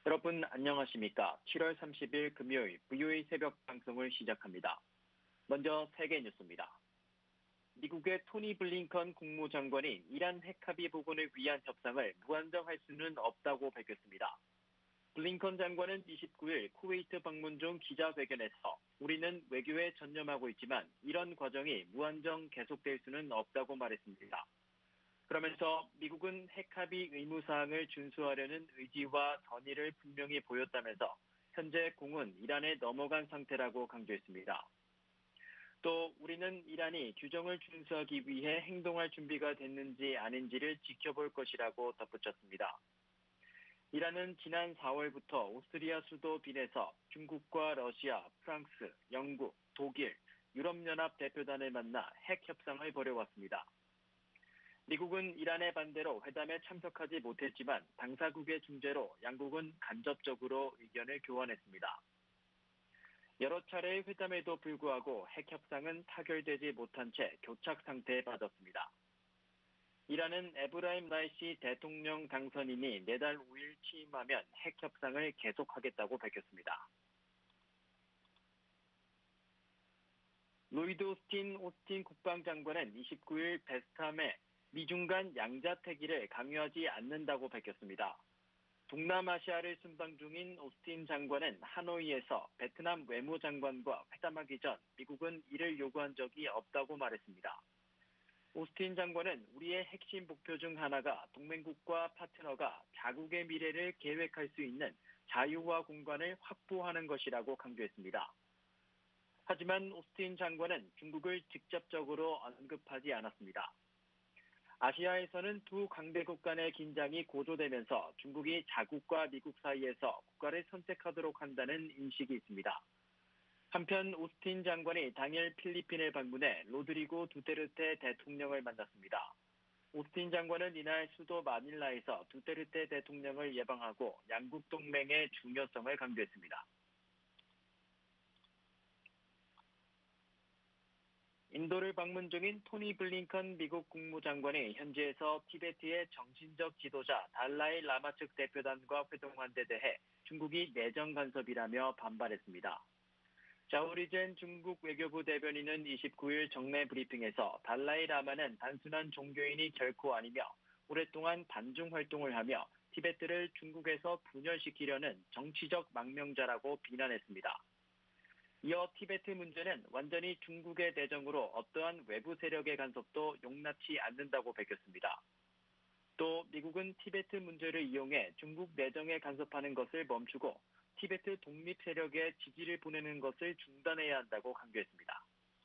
여러분 안녕하십니까? 7월 30일 금요일 VOE 새벽 방송을 시작합니다. 먼저 세계 뉴스입니다. 미국의 토니 블링컨 국무장관이 이란 핵합의 복원을 위한 협상을 무한정할 수는 없다고 밝혔습니다. 블링컨 장관은 29일 쿠웨이트 방문 중 기자회견에서 우리는 외교에 전념하고 있지만 이런 과정이 무한정 계속될 수는 없다고 말했습니다. 그러면서 미국은 핵합의 의무사항을 준수하려는 의지와 선의를 분명히 보였다면서 현재 공은 이란에 넘어간 상태라고 강조했습니다. 또 우리는 이란이 규정을 준수하기 위해 행동할 준비가 됐는지 아닌지를 지켜볼 것이라고 덧붙였습니다. 이란은 지난 4월부터 오스트리아 수도 빈에서 중국과 러시아, 프랑스, 영국, 독일, 유럽연합 대표단을 만나 핵 협상을 벌여왔습니다. 미국은 이란의 반대로 회담에 참석하지 못했지만 당사국의 중재로 양국은 간접적으로 의견을 교환했습니다. 여러 차례의 회담에도 불구하고 핵 협상은 타결되지 못한 채 교착 상태에 빠졌습니다. 이란은 에브라임 라이시 대통령 당선인이 내달 5일 취임하면 핵 협상을 계속하겠다고 밝혔습니다. 로이드 오스틴 국방장관은 29일 베스탐에 미중 간 양자태기를 강요하지 않는다고 밝혔습니다. 동남아시아를 순방 중인 오스틴 장관은 하노이에서 베트남 외무장관과 회담하기 전 미국은 이를 요구한 적이 없다고 말했습니다. 오스틴 장관은 우리의 핵심 목표 중 하나가 동맹국과 파트너가 자국의 미래를 계획할 수 있는 자유와 공간을 확보하는 것이라고 강조했습니다. 하지만 오스틴 장관은 중국을 직접적으로 언급하지 않았습니다. 아시아에서는 두 강대국 간의 긴장이 고조되면서 중국이 자국과 미국 사이에서 국가를 선택하도록 한다는 인식이 있습니다. 한편 오스틴 장관이 당일 필리핀을 방문해 로드리고 두테르테 대통령을 만났습니다. 오스틴 장관은 이날 수도 마닐라에서 두테르테 대통령을 예방하고 양국 동맹의 중요성을 강조했습니다. 인도를 방문 중인 토니 블링컨 미국 국무장관이 현지에서 티베트의 정신적 지도자 달라이 라마 측 대표단과 회동한 데 대해 중국이 내정 간섭이라며 반발했습니다. 자오리젠 중국 외교부 대변인은 29일 정례 브리핑에서 달라이 라마는 단순한 종교인이 결코 아니며 오랫동안 반중 활동을 하며 티베트를 중국에서 분열시키려는 정치적 망명자라고 비난했습니다. 이어 티베트 문제는 완전히 중국의 내정으로 어떠한 외부 세력의 간섭도 용납치 않는다고 밝혔습니다. 또 미국은 티베트 문제를 이용해 중국 내정에 간섭하는 것을 멈추고 티베트 독립 세력에 지지를 보내는 것을 중단해야 한다고 강조했습니다.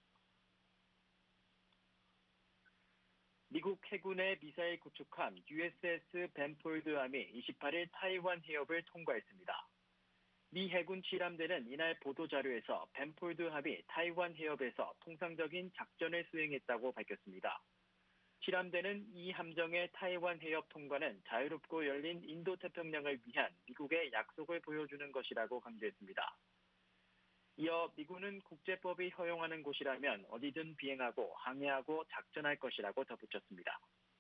미국 해군의 미사일 구축함 USS 벤폴드함이 28일 타이완 해협을 통과했습니다. 미 해군 칠함대는 이날 보도자료에서 벤폴드함이 타이완 해협에서 통상적인 작전을 수행했다고 밝혔습니다. 칠함대는 이 함정의 타이완 해협 통과는 자유롭고 열린 인도태평양을 위한 미국의 약속을 보여주는 것이라고 강조했습니다. 이어 미군은 국제법이 허용하는 곳이라면 어디든 비행하고 항해하고 작전할 것이라고 덧붙였습니다.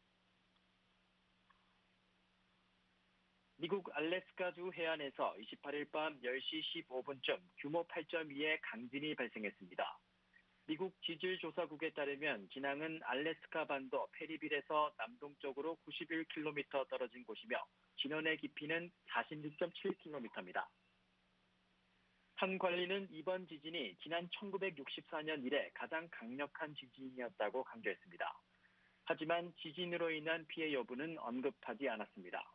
미국 알래스카주 해안에서 28일 밤 10시 15분쯤 규모 8.2의 강진이 발생했습니다. 미국 지질조사국에 따르면 진앙은 알래스카 반도 페리빌에서 남동쪽으로 91km 떨어진 곳이며 진원의 깊이는 46.7km입니다. 한 관리는 이번 지진이 지난 1964년 이래 가장 강력한 지진이었다고 강조했습니다. 하지만 지진으로 인한 피해 여부는 언급하지 않았습니다.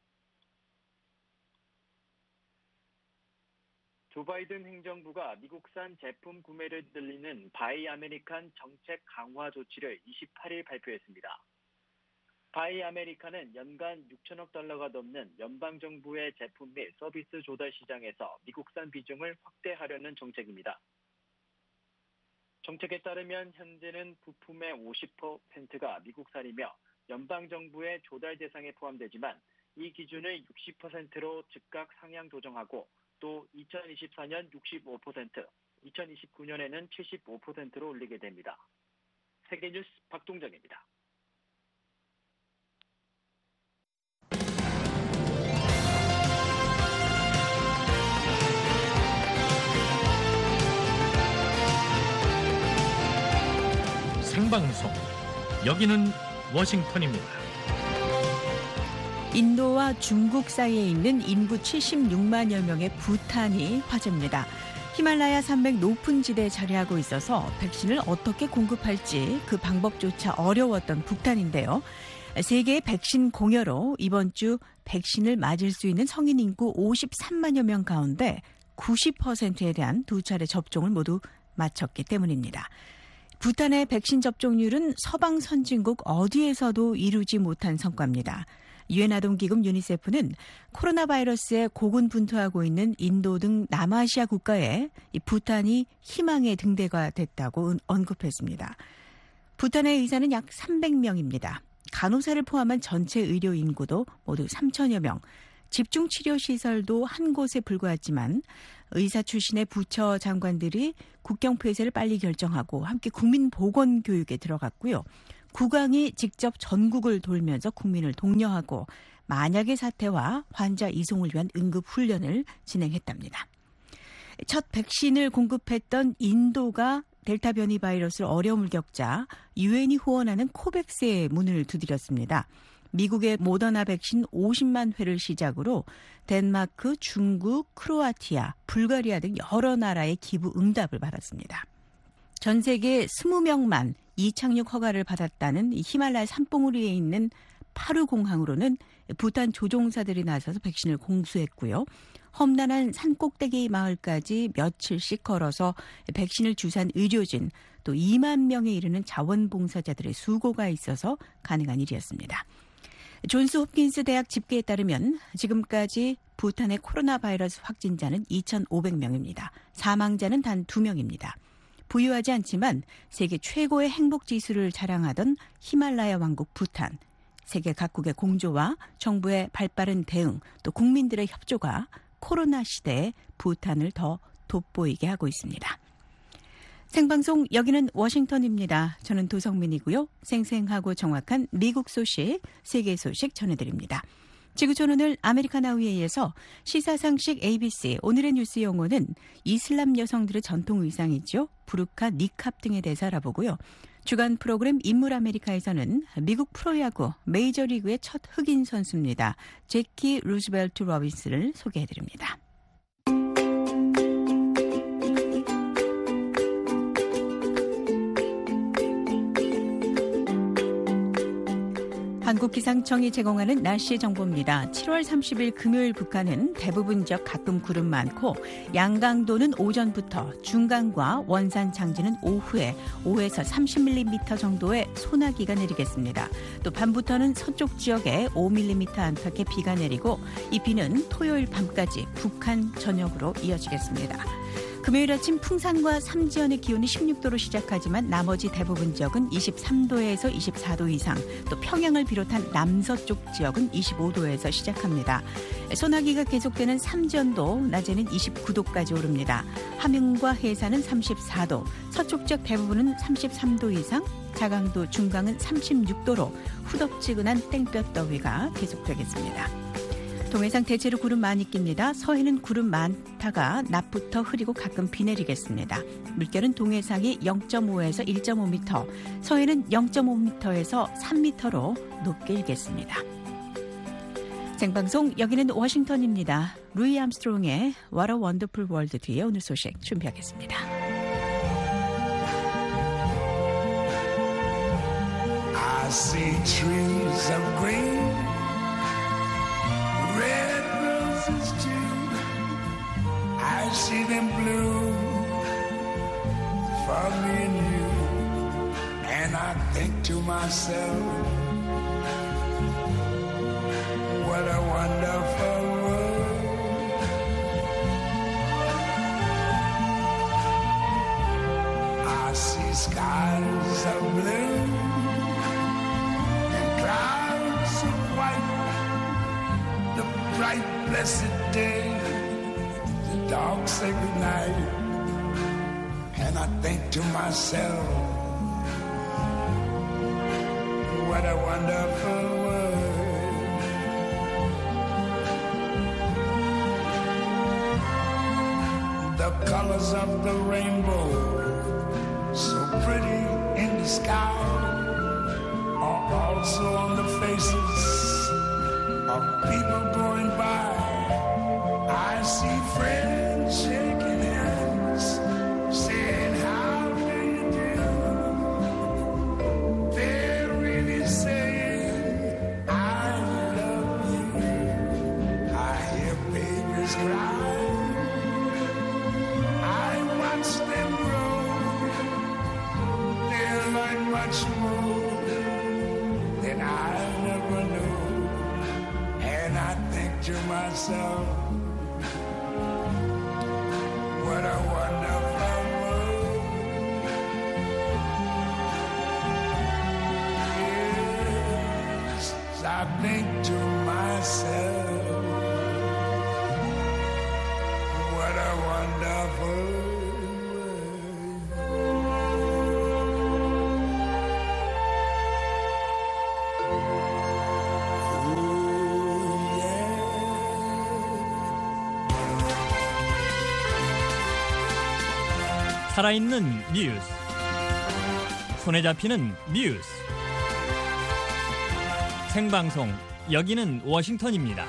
조 바이든 행정부가 미국산 제품 구매를 늘리는 바이 아메리칸 정책 강화 조치를 28일 발표했습니다. 바이 아메리칸은 연간 6천억 달러가 넘는 연방정부의 제품 및 서비스 조달 시장에서 미국산 비중을 확대하려는 정책입니다. 정책에 따르면 현재는 부품의 50%가 미국산이며 연방정부의 조달 대상에 포함되지만 이 기준을 60%로 즉각 상향 조정하고 또 2024년 65%, 2029년에는 75%로 올리게 됩니다. 세계뉴스 박동정입니다. 생방송. 여기는 워싱턴입니다. 인도와 중국 사이에 있는 인구 76만여 명의 부탄이 화제입니다. 히말라야 산맥 높은 지대에 자리하고 있어서 백신을 어떻게 공급할지 그 방법조차 어려웠던 북한인데요. 세계의 백신 공여로 이번 주 백신을 맞을 수 있는 성인 인구 53만여 명 가운데 90%에 대한 2차례 접종을 모두 마쳤기 때문입니다. 부탄의 백신 접종률은 서방 선진국 어디에서도 이루지 못한 성과입니다. 유엔 아동기금 유니세프는 코로나 바이러스에 고군분투하고 있는 인도 등 남아시아 국가에 이 부탄이 희망의 등대가 됐다고 언급했습니다. 부탄의 의사는 약 300명입니다. 간호사를 포함한 전체 의료 인구도 모두 3천여 명. 집중치료시설도 한 곳에 불과했지만 의사 출신의 부처 장관들이 국경 폐쇄를 빨리 결정하고 함께 국민보건교육에 들어갔고요. 국왕이 직접 전국을 돌면서 국민을 독려하고 만약의 사태와 환자 이송을 위한 응급훈련을 진행했답니다. 첫 백신을 공급했던 인도가 델타 변이 바이러스로 어려움을 겪자 유엔이 후원하는 코백스에 문을 두드렸습니다. 미국의 모더나 백신 50만 회를 시작으로 덴마크, 중국, 크로아티아, 불가리아 등 여러 나라의 기부 응답을 받았습니다. 전 세계 20명만 이착륙 허가를 받았다는 히말라야 산봉우리에 있는 파루 공항으로는 부탄 조종사들이 나서서 백신을 공수했고요. 험난한 산꼭대기 마을까지 며칠씩 걸어서 백신을 주사한 의료진 또 2만 명에 이르는 자원봉사자들의 수고가 있어서 가능한 일이었습니다. 존스 홉킨스 대학 집계에 따르면 지금까지 부탄의 코로나 바이러스 확진자는 2,500명입니다. 사망자는 단 2명입니다. 부유하지 않지만 세계 최고의 행복지수를 자랑하던 히말라야 왕국 부탄. 세계 각국의 공조와 정부의 발빠른 대응 또 국민들의 협조가 코로나 시대에 부탄을 더 돋보이게 하고 있습니다. 생방송 여기는 워싱턴입니다. 저는 도성민이고요. 생생하고 정확한 미국 소식, 세계 소식 전해드립니다. 지구촌오늘 아메리카나우에 의해서 시사상식 ABC 오늘의 뉴스 용어는 이슬람 여성들의 전통 의상이죠. 부르카, 니캅 등에 대해서 알아보고요. 주간 프로그램 인물 아메리카에서는 미국 프로야구 메이저리그의 첫 흑인 선수입니다. 제키 루즈벨트 로빈스를 소개해드립니다. 한국기상청이 제공하는 날씨 정보입니다. 7월 30일 금요일 북한은 대부분 지역 가끔 구름 많고 양강도는 오전부터 중강과 원산 장지는 오후에 5에서 30mm 정도의 소나기가 내리겠습니다. 또 밤부터는 서쪽 지역에 5mm 안팎의 비가 내리고 이 비는 토요일 밤까지 북한 전역으로 이어지겠습니다. 금요일 아침 풍산과 삼지연의 기온이 16도로 시작하지만 나머지 대부분 지역은 23도에서 24도 이상, 또 평양을 비롯한 남서쪽 지역은 25도에서 시작합니다. 소나기가 계속되는 삼지연도 낮에는 29도까지 오릅니다. 함흥과 해산은 34도, 서쪽 지역 대부분은 33도 이상, 자강도, 중강은 36도로 후덥지근한 땡볕더위가 계속되겠습니다. 동해상 대체로 구름 많이 낍니다. 서해는 구름 많다가 낮부터 흐리고 가끔 비 내리겠습니다. 물결은 동해상이 0.5에서 1.5m, 서해는 0.5m에서 3m로 높게 일겠습니다. 생방송 여기는 워싱턴입니다. 루이 암스트롱의 What a Wonderful World 뒤에 오늘 소식 준비하겠습니다. I see trees of green, red roses too. I see them bloom for me and you. And I think to myself, what a wonderful world. I see skies of blue and clouds of white, the bright blessed day, the dark sacred night. And I think to myself, what a wonderful world. The colors of the rainbow, so pretty in the sky are also on the faces of people going by. I see friends shaking hands, saying, how do you do? They're really saying, I love you. I hear babies cry. I watch them grow. They learn much more than I never knew. And I think to myself, what a wonderful world. Yes, I think to myself, what a wonderful world. Ooh, yeah. 살아있는 뉴스. 손에 잡히는 뉴스. 생방송, 여기는 워싱턴입니다.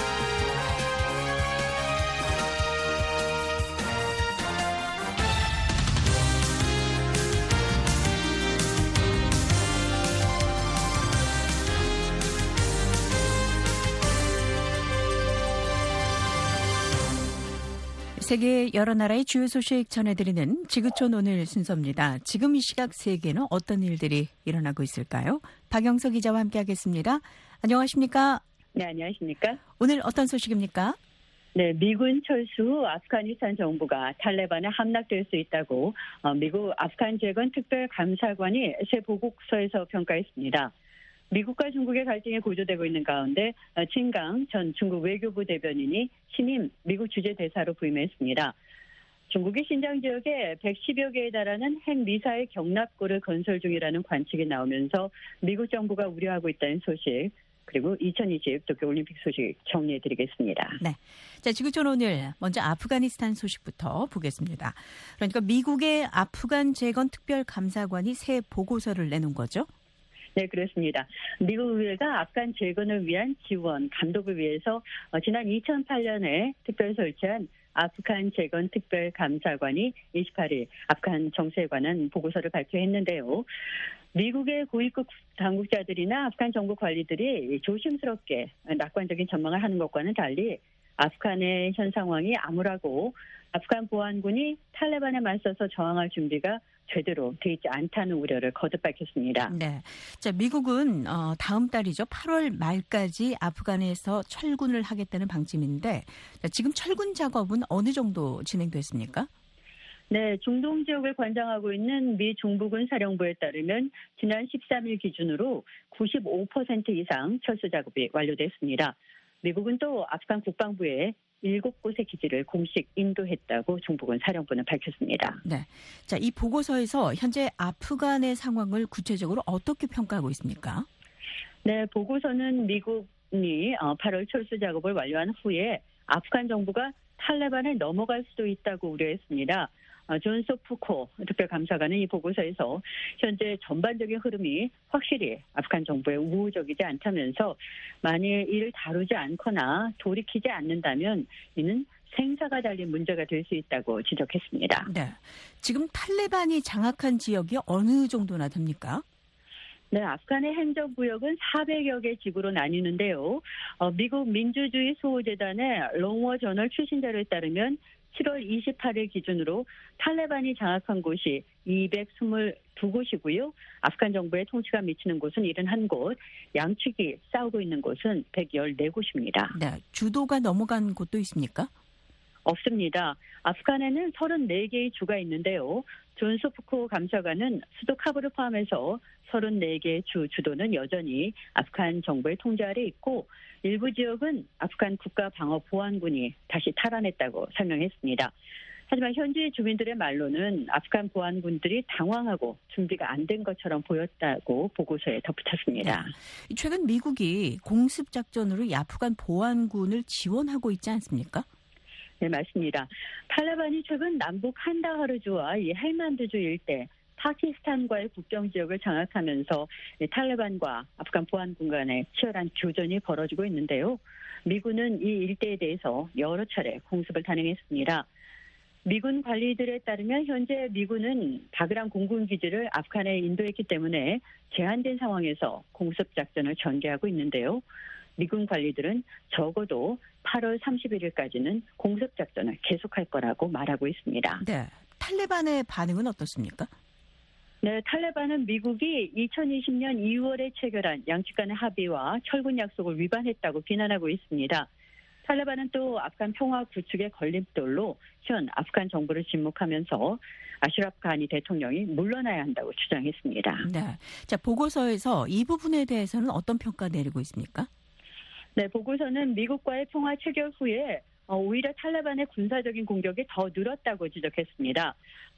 세계 여러 나라의 주요 소식 전해드리는 지구촌 오늘 순서입니다. 지금 이 시각 세계는 어떤 일들이 일어나고 있을까요? 박영석 기자와 함께하겠습니다. 안녕하십니까? 네, 안녕하십니까? 오늘 어떤 소식입니까? 네, 미군 철수 후 아프가니스탄 정부가 탈레반에 함락될 수 있다고 미국 아프간 재건 특별감사관이 새 보고서에서 평가했습니다. 미국과 중국의 갈등이 고조되고 있는 가운데 진강 전 중국 외교부 대변인이 신임 미국 주재 대사로 부임했습니다. 중국이 신장 지역에 110여 개에 달하는 핵미사일 경납고를 건설 중이라는 관측이 나오면서 미국 정부가 우려하고 있다는 소식, 그리고 2020 도쿄올림픽 소식 정리해드리겠습니다. 네, 자, 지구촌 오늘 먼저 아프가니스탄 소식부터 보겠습니다. 그러니까 미국의 아프간 재건 특별감사관이 새 보고서를 내놓은 거죠? 네, 그렇습니다. 미국 의회가 아프간 재건을 위한 지원, 감독을 위해서 지난 2008년에 특별 설치한 아프간 재건 특별감사관이 28일 아프간 정세에 관한 보고서를 발표했는데요. 미국의 고위급 당국자들이나 아프간 정부 관리들이 조심스럽게 낙관적인 전망을 하는 것과는 달리 아프간의 현 상황이 암울하고 아프간 보안군이 탈레반에 맞서서 저항할 준비가 제대로 돼 있지 않다는 우려를 거듭 밝혔습니다. 네, 자, 미국은 다음 달이죠. 8월 말까지 아프간에서 철군을 하겠다는 방침인데, 자, 지금 철군 작업은 어느 정도 진행됐습니까? 네, 중동 지역을 관장하고 있는 미 중부군 사령부에 따르면 지난 13일 기준으로 95% 이상 철수 작업이 완료됐습니다. 미국은 또 아프간 국방부에 7곳의 기지를 공식 인도했다고 중부군 사령부는 밝혔습니다. 네, 자, 이 보고서에서 현재 아프간의 상황을 구체적으로 어떻게 평가하고 있습니까? 네, 보고서는 미국이 8월 철수 작업을 완료한 후에 아프간 정부가 탈레반에 넘어갈 수도 있다고 우려했습니다. 존 소프코 특별감사관은 이 보고서에서 현재 전반적인 흐름이 확실히 아프간 정부에 우호적이지 않다면서 만일 이를 다루지 않거나 돌이키지 않는다면 이는 생사가 달린 문제가 될 수 있다고 지적했습니다. 네, 지금 탈레반이 장악한 지역이 어느 정도나 됩니까? 네, 아프간의 행정구역은 400여 개 지구로 나뉘는데요. 미국 민주주의 수호재단의 롱워 저널 출신자료에 따르면 7월 28일 기준으로 탈레반이 장악한 곳이 222곳이고요. 아프간 정부의 통치가 미치는 곳은 71곳, 양측이 싸우고 있는 곳은 114곳입니다. 네, 주도가 넘어간 곳도 있습니까? 없습니다. 아프간에는 34개의 주가 있는데요. 존 소프코 감사관은 수도 카불을 포함해서 34개의 주도는 여전히 아프간 정부의 통제 아래 있고 일부 지역은 아프간 국가방어보안군이 다시 탈환했다고 설명했습니다. 하지만 현지 주민들의 말로는 아프간 보안군들이 당황하고 준비가 안 된 것처럼 보였다고 보고서에 덧붙였습니다. 네. 최근 미국이 공습작전으로 이 아프간 보안군을 지원하고 있지 않습니까? 네, 맞습니다. 탈레반이 최근 남북 한다하르주와 이 헬만드주 일대 파키스탄과의 국경 지역을 장악하면서 탈레반과 아프간 보안군 간의 치열한 교전이 벌어지고 있는데요. 미군은 이 일대에 대해서 여러 차례 공습을 단행했습니다. 미군 관리들에 따르면 현재 미군은 바그란 공군기지를 아프간에 인도했기 때문에 제한된 상황에서 공습작전을 전개하고 있는데요. 미군 관리들은 적어도 8월 31일까지는 공습작전을 계속할 거라고 말하고 있습니다. 네. 탈레반의 반응은 어떻습니까? 네, 탈레반은 미국이 2020년 2월에 체결한 양측 간의 합의와 철군 약속을 위반했다고 비난하고 있습니다. 탈레반은 또 아프간 평화 구축의 걸림돌로 현 아프간 정부를 지목하면서 아슈라프 가니 대통령이 물러나야 한다고 주장했습니다. 네. 자, 보고서에서 이 부분에 대해서는 어떤 평가 내리고 있습니까? 네, 보고서는 미국과의 평화 체결 후에 오히려 탈레반의 군사적인 공격이 더 늘었다고 지적했습니다.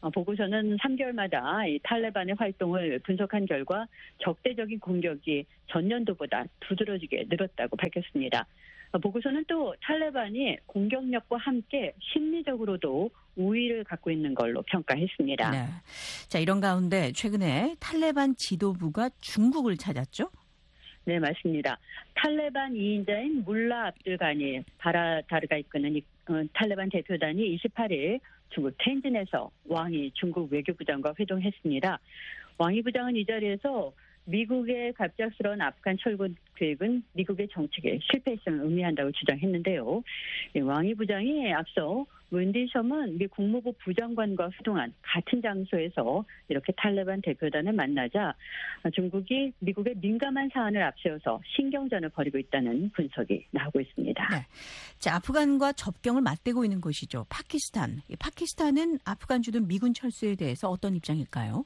보고서는 3개월마다 이 탈레반의 활동을 분석한 결과 적대적인 공격이 전년도보다 두드러지게 늘었다고 밝혔습니다. 보고서는 또 탈레반이 공격력과 함께 심리적으로도 우위를 갖고 있는 걸로 평가했습니다. 네. 자, 이런 가운데 최근에 탈레반 지도부가 중국을 찾았죠? 네, 맞습니다. 탈레반 2인자인 물라 압둘 가니 바라다르가 이끄는 탈레반 대표단이 28일 중국 텐진에서 왕이 중국 외교부장과 회동했습니다. 왕이 부장은 이 자리에서 미국의 갑작스러운 아프간 철군 계획은 미국의 정책의 실패성을 의미한다고 주장했는데요. 왕이 부장이 앞서 웬디 셔먼 미 국무부 부장관과 회동한 같은 장소에서 이렇게 탈레반 대표단을 만나자 중국이 미국의 민감한 사안을 앞세워서 신경전을 벌이고 있다는 분석이 나오고 있습니다. 네. 자, 아프간과 접경을 맞대고 있는 곳이죠. 파키스탄. 이 파키스탄은 아프간 주둔 미군 철수에 대해서 어떤 입장일까요?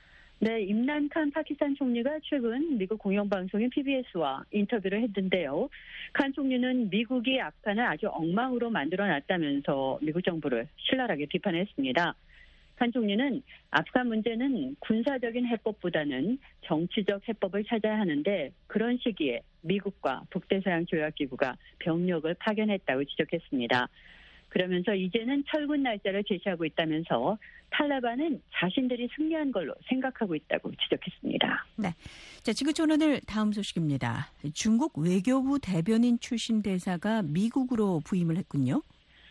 네, 임란 칸 파키스탄 총리가 최근 미국 공영방송인 PBS와 인터뷰를 했는데요. 칸 총리는 미국이 아프간을 아주 엉망으로 만들어놨다면서 미국 정부를 신랄하게 비판했습니다. 칸 총리는 아프간 문제는 군사적인 해법보다는 정치적 해법을 찾아야 하는데 그런 시기에 미국과 북대서양 조약기구가 병력을 파견했다고 지적했습니다. 그러면서 이제는 철군 날짜를 제시하고 있다면서 탈레반은 자신들이 승리한 걸로 생각하고 있다고 지적했습니다. 네. 자, 지구촌 오늘 다음 소식입니다. 중국 외교부 대변인 출신 대사가 미국으로 부임을 했군요.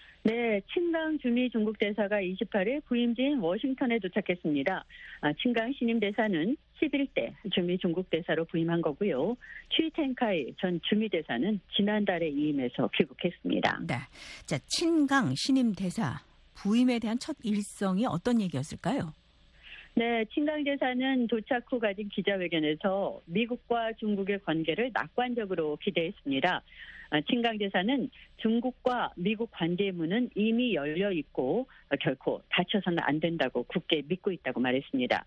네, 친강 주미 중국 대사가 28일 부임지인 워싱턴에 도착했습니다. 친강 신임 대사는 11대 주미 중국 대사로 부임한 거고요. 취텐카이 전 주미 대사는 지난달에 이임해서 귀국했습니다. 네. 자, 친강 신임 대사 부임에 대한 첫 일성이 어떤 얘기였을까요? 네, 친강 대사는 도착 후 가진 기자회견에서 미국과 중국의 관계를 낙관적으로 기대했습니다. 친강 대사는 중국과 미국 관계의 문은 이미 열려 있고 결코 닫혀서는 안 된다고 굳게 믿고 있다고 말했습니다.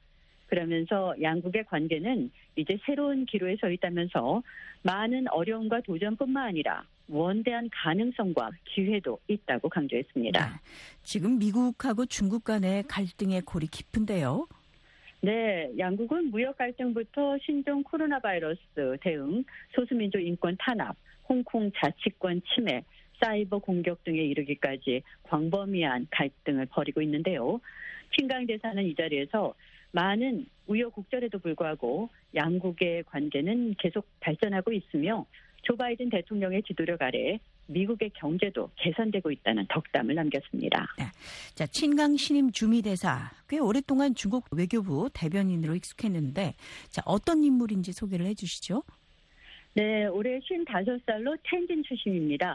그러면서 양국의 관계는 이제 새로운 기로에 서 있다면서 많은 어려움과 도전뿐만 아니라 원대한 가능성과 기회도 있다고 강조했습니다. 네. 지금 미국하고 중국 간의 갈등의 골이 깊은데요. 네, 양국은 무역 갈등부터 신종 코로나 바이러스 대응, 소수민족 인권 탄압, 홍콩 자치권 침해, 사이버 공격 등에 이르기까지 광범위한 갈등을 벌이고 있는데요. 친강 대사는 이 자리에서 많은 우여곡절에도 불구하고 양국의 관계는 계속 발전하고 있으며 조 바이든 대통령의 지도력 아래 미국의 경제도 개선되고 있다는 덕담을 남겼습니다. 네. 자, 친강 신임 주미 대사 꽤 오랫동안 중국 외교부 대변인으로 익숙했는데 자, 어떤 인물인지 소개를 해 주시죠. 네, 올해 55살로 텐진 출신입니다.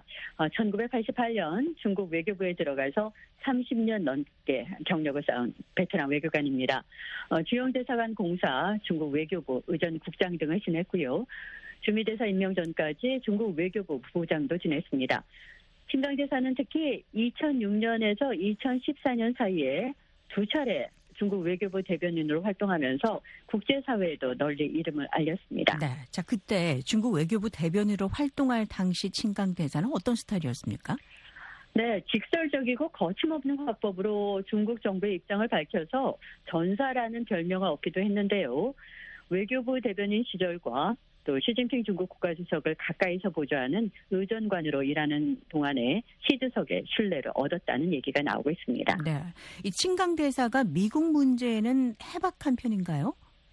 1988년 중국 외교부에 들어가서 30년 넘게 경력을 쌓은 베테랑 외교관입니다. 주영 대사관 공사, 중국 외교부 의전국장 등을 지냈고요. 주미대사 임명 전까지 중국 외교부 부장도 지냈습니다. 친강 대사는 특히 2006년에서 2014년 사이에 두 차례 중국 외교부 대변인으로 활동하면서 국제사회에도 널리 이름을 알렸습니다. 네, 자 그때 중국 외교부 대변인으로 활동할 당시 친강 대사는 어떤 스타일이었습니까? 네, 직설적이고 거침없는 화법으로 중국 정부의 입장을 밝혀서 전사라는 별명을 얻기도 했는데요. 외교부 대변인 시절과 또 시진핑 중국 국가주석을 가까이서 보좌하는 의전관으로 일하는 동안에 시 주석의 신뢰를 얻었다는 얘기가 나오고 있습니다. 네. 이 칭강 대사가 미국 문제에는 해박한 편인가요?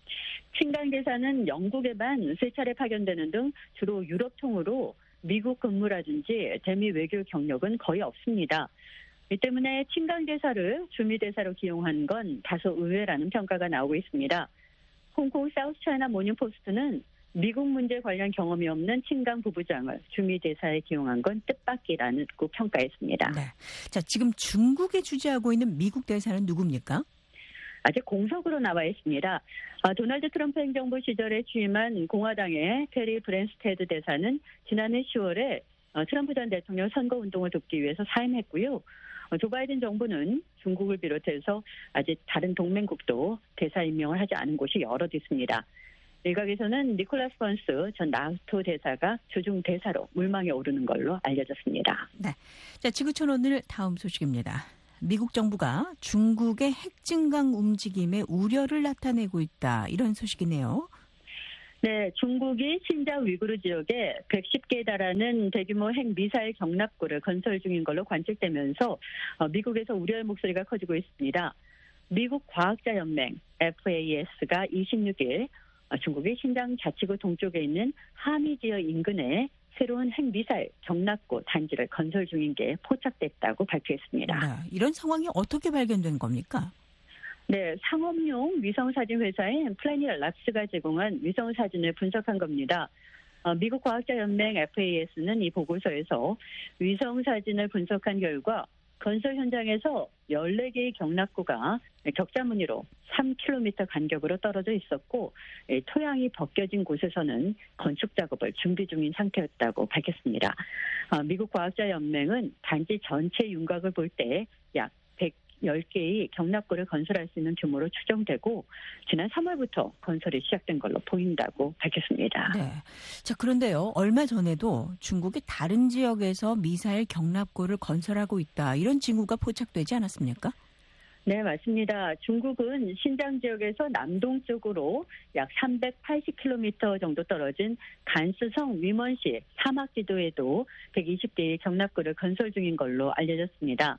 칭강 대사는 영국에만 3차례 파견되는 등 주로 유럽 통으로 미국 근무라든지 대미 외교 경력은 거의 없습니다. 이 때문에 칭강 대사를 주미 대사로 기용한 건 다소 의외라는 평가가 나오고 있습니다. 홍콩 사우스 차이나 모닝 포스트는 미국 문제 관련 경험이 없는 칭강 부부장을 주미 대사에 기용한 건 뜻밖이라고 평가했습니다. 네. 자, 지금 중국에 주재하고 있는 미국 대사는 누굽니까? 아직 공석으로 나와 있습니다. 도널드 트럼프 행정부 시절에 취임한 공화당의 페리 브랜스테드 대사는 지난해 10월에 트럼프 전 대통령 선거운동을 돕기 위해서 사임했고요. 조 바이든 정부는 중국을 비롯해서 아직 다른 동맹국도 대사 임명을 하지 않은 곳이 여럿 있습니다. 일각에서는 니콜라스 번스 전 나토 대사가 주중 대사로 물망에 오르는 걸로 알려졌습니다. 네. 자, 지구촌 오늘 다음 소식입니다. 미국 정부가 중국의 핵 증강 움직임에 우려를 나타내고 있다. 이런 소식이네요. 네, 중국이 신장 위구르 지역에 110개에 달하는 대규모 핵 미사일 경납고를 건설 중인 걸로 관측되면서 미국에서 우려의 목소리가 커지고 있습니다. 미국 과학자연맹 FAS가 26일 중국의 신장 자치구 동쪽에 있는 하미 지역 인근에 새로운 핵미사일 경납고 단지를 건설 중인 게 포착됐다고 발표했습니다. 네, 이런 상황이 어떻게 발견된 겁니까? 네, 상업용 위성사진 회사인 플래닛 랍스가 제공한 위성사진을 분석한 겁니다. 미국 과학자연맹 FAS는 이 보고서에서 위성사진을 분석한 결과 건설 현장에서 14개의 경납고가 격자 무늬로 3km 간격으로 떨어져 있었고 토양이 벗겨진 곳에서는 건축 작업을 준비 중인 상태였다고 밝혔습니다. 미국 과학자연맹은 단지 전체 윤곽을 볼 때 약 110개의 경납고를 건설할 수 있는 규모로 추정되고 지난 3월부터 건설이 시작된 걸로 보인다고 밝혔습니다. 네. 자, 그런데요. 얼마 전에도 중국이 다른 지역에서 미사일 경납고를 건설하고 있다. 이런 징후가 포착되지 않았습니까? 네, 맞습니다. 중국은 신장 지역에서 남동쪽으로 약 380km 정도 떨어진 간스성 위먼시 사막 지도에도 120개의 경납고를 건설 중인 걸로 알려졌습니다.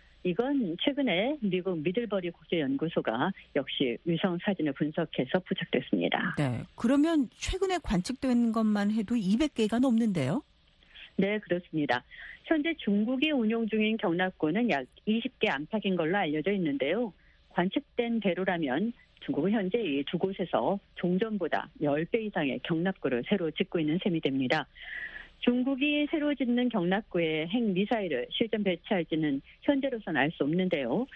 이건 최근에 미국 미들버리 국제연구소가 역시 위성 사진을 분석해서 포착됐습니다. 네. 그러면 최근에 관측된 것만 해도 200개가 넘는데요? 네, 그렇습니다. 현재 중국이 운용 중인 경납고는 약 20개 안팎인 걸로 알려져 있는데요. 관측된 대로라면 중국은 현재 이 두 곳에서 종전보다 10배 이상의 경납고를 새로 짓고 있는 셈이 됩니다. 중국이 새로 짓는 경납고에 핵미사일을 실전 배치할지는 현재로서는 알 수 없는데요.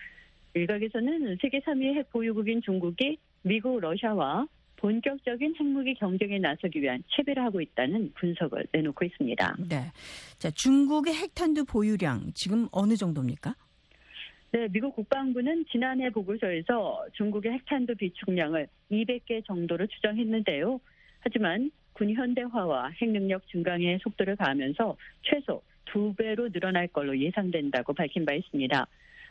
일각에서는 세계 3위 핵 보유국인 중국이 미국, 러시아와 본격적인 핵무기 경쟁에 나서기 위한 채비를 하고 있다는 분석을 내놓고 있습니다. 네. 자, 중국의 핵탄두 보유량 지금 어느 정도입니까? 네, 미국 국방부는 지난해 보고서에서 중국의 핵탄두 비축량을 200개 정도로 추정했는데요. 하지만 군 현대화와 핵능력 증강의 속도를 가하면서 최소 2배로 늘어날 걸로 예상된다고 밝힌 바 있습니다.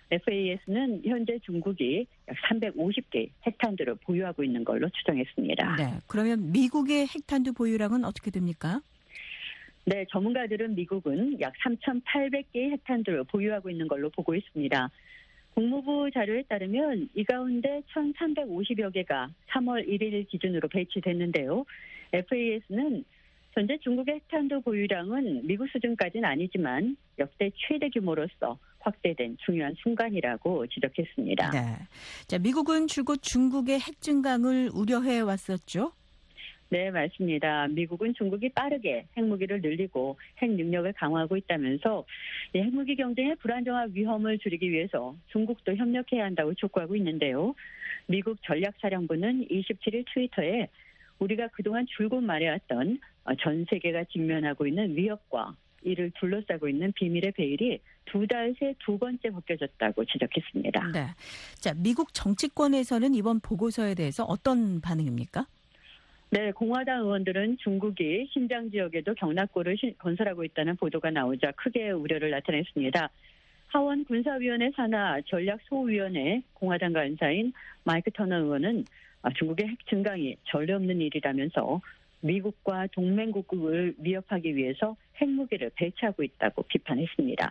FAS는 현재 중국이 약 350개의 핵탄두를 보유하고 있는 걸로 추정했습니다. 네. 그러면 미국의 핵탄두 보유량은 어떻게 됩니까? 네, 전문가들은 미국은 약 3,800개의 핵탄두를 보유하고 있는 걸로 보고 있습니다. 국무부 자료에 따르면 이 가운데 1,350여 개가 3월 1일 기준으로 배치됐는데요. FAS는 현재 중국의 핵탄두 보유량은 미국 수준까지는 아니지만 역대 최대 규모로서 확대된 중요한 순간이라고 지적했습니다. 네. 자, 미국은 줄곧 중국의 핵 증강을 우려해 왔었죠? 네, 맞습니다. 미국은 중국이 빠르게 핵무기를 늘리고 핵 능력을 강화하고 있다면서 핵무기 경쟁의 불안정한 위험을 줄이기 위해서 중국도 협력해야 한다고 촉구하고 있는데요. 미국 전략사령부는 27일 트위터에 우리가 그동안 줄곧 말해왔던 전 세계가 직면하고 있는 위협과 이를 둘러싸고 있는 비밀의 베일이 2달 새 2번째 벗겨졌다고 지적했습니다. 네. 자, 미국 정치권에서는 이번 보고서에 대해서 어떤 반응입니까? 네, 공화당 의원들은 중국이 신장 지역에도 경납고를 건설하고 있다는 보도가 나오자 크게 우려를 나타냈습니다. 하원 군사위원회 산하 전략소위원회 공화당 간사인 마이크 터너 의원은 중국의 핵 증강이 전례 없는 일이라면서 미국과 동맹국을 위협하기 위해서 핵무기를 배치하고 있다고 비판했습니다.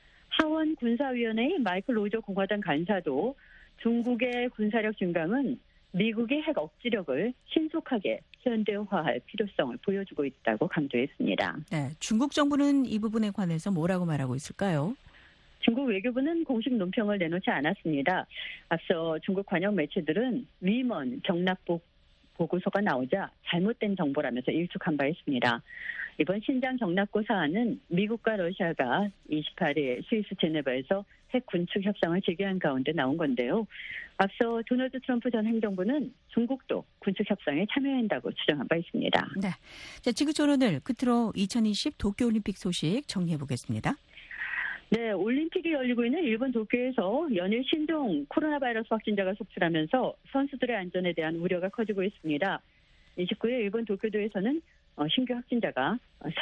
하원 군사위원회의 마이클 로저 공화당 간사도 중국의 군사력 증강은 미국의 핵 억지력을 신속하게 현대화할 필요성을 보여주고 있다고 강조했습니다. 네, 중국 정부는 이 부분에 관해서 뭐라고 말하고 있을까요? 중국 외교부는 공식 논평을 내놓지 않았습니다. 앞서 중국 관영 매체들은 위먼 경락복 보고서가 나오자 잘못된 정보라면서 일축한 바 있습니다. 이번 신장 경락고 사안은 미국과 러시아가 28일 스위스 제네바에서 핵 군축 협상을 재개한 가운데 나온 건데요. 앞서 도널드 트럼프 전 행정부는 중국도 군축 협상에 참여한다고 주장한 바 있습니다. 네, 자, 지구촌 오늘 끝으로 2020 도쿄올림픽 소식 정리해 보겠습니다. 네, 올림픽이 열리고 있는 일본 도쿄에서 연일 신종 코로나 바이러스 확진자가 속출하면서 선수들의 안전에 대한 우려가 커지고 있습니다. 29일 일본 도쿄도에서는 신규 확진자가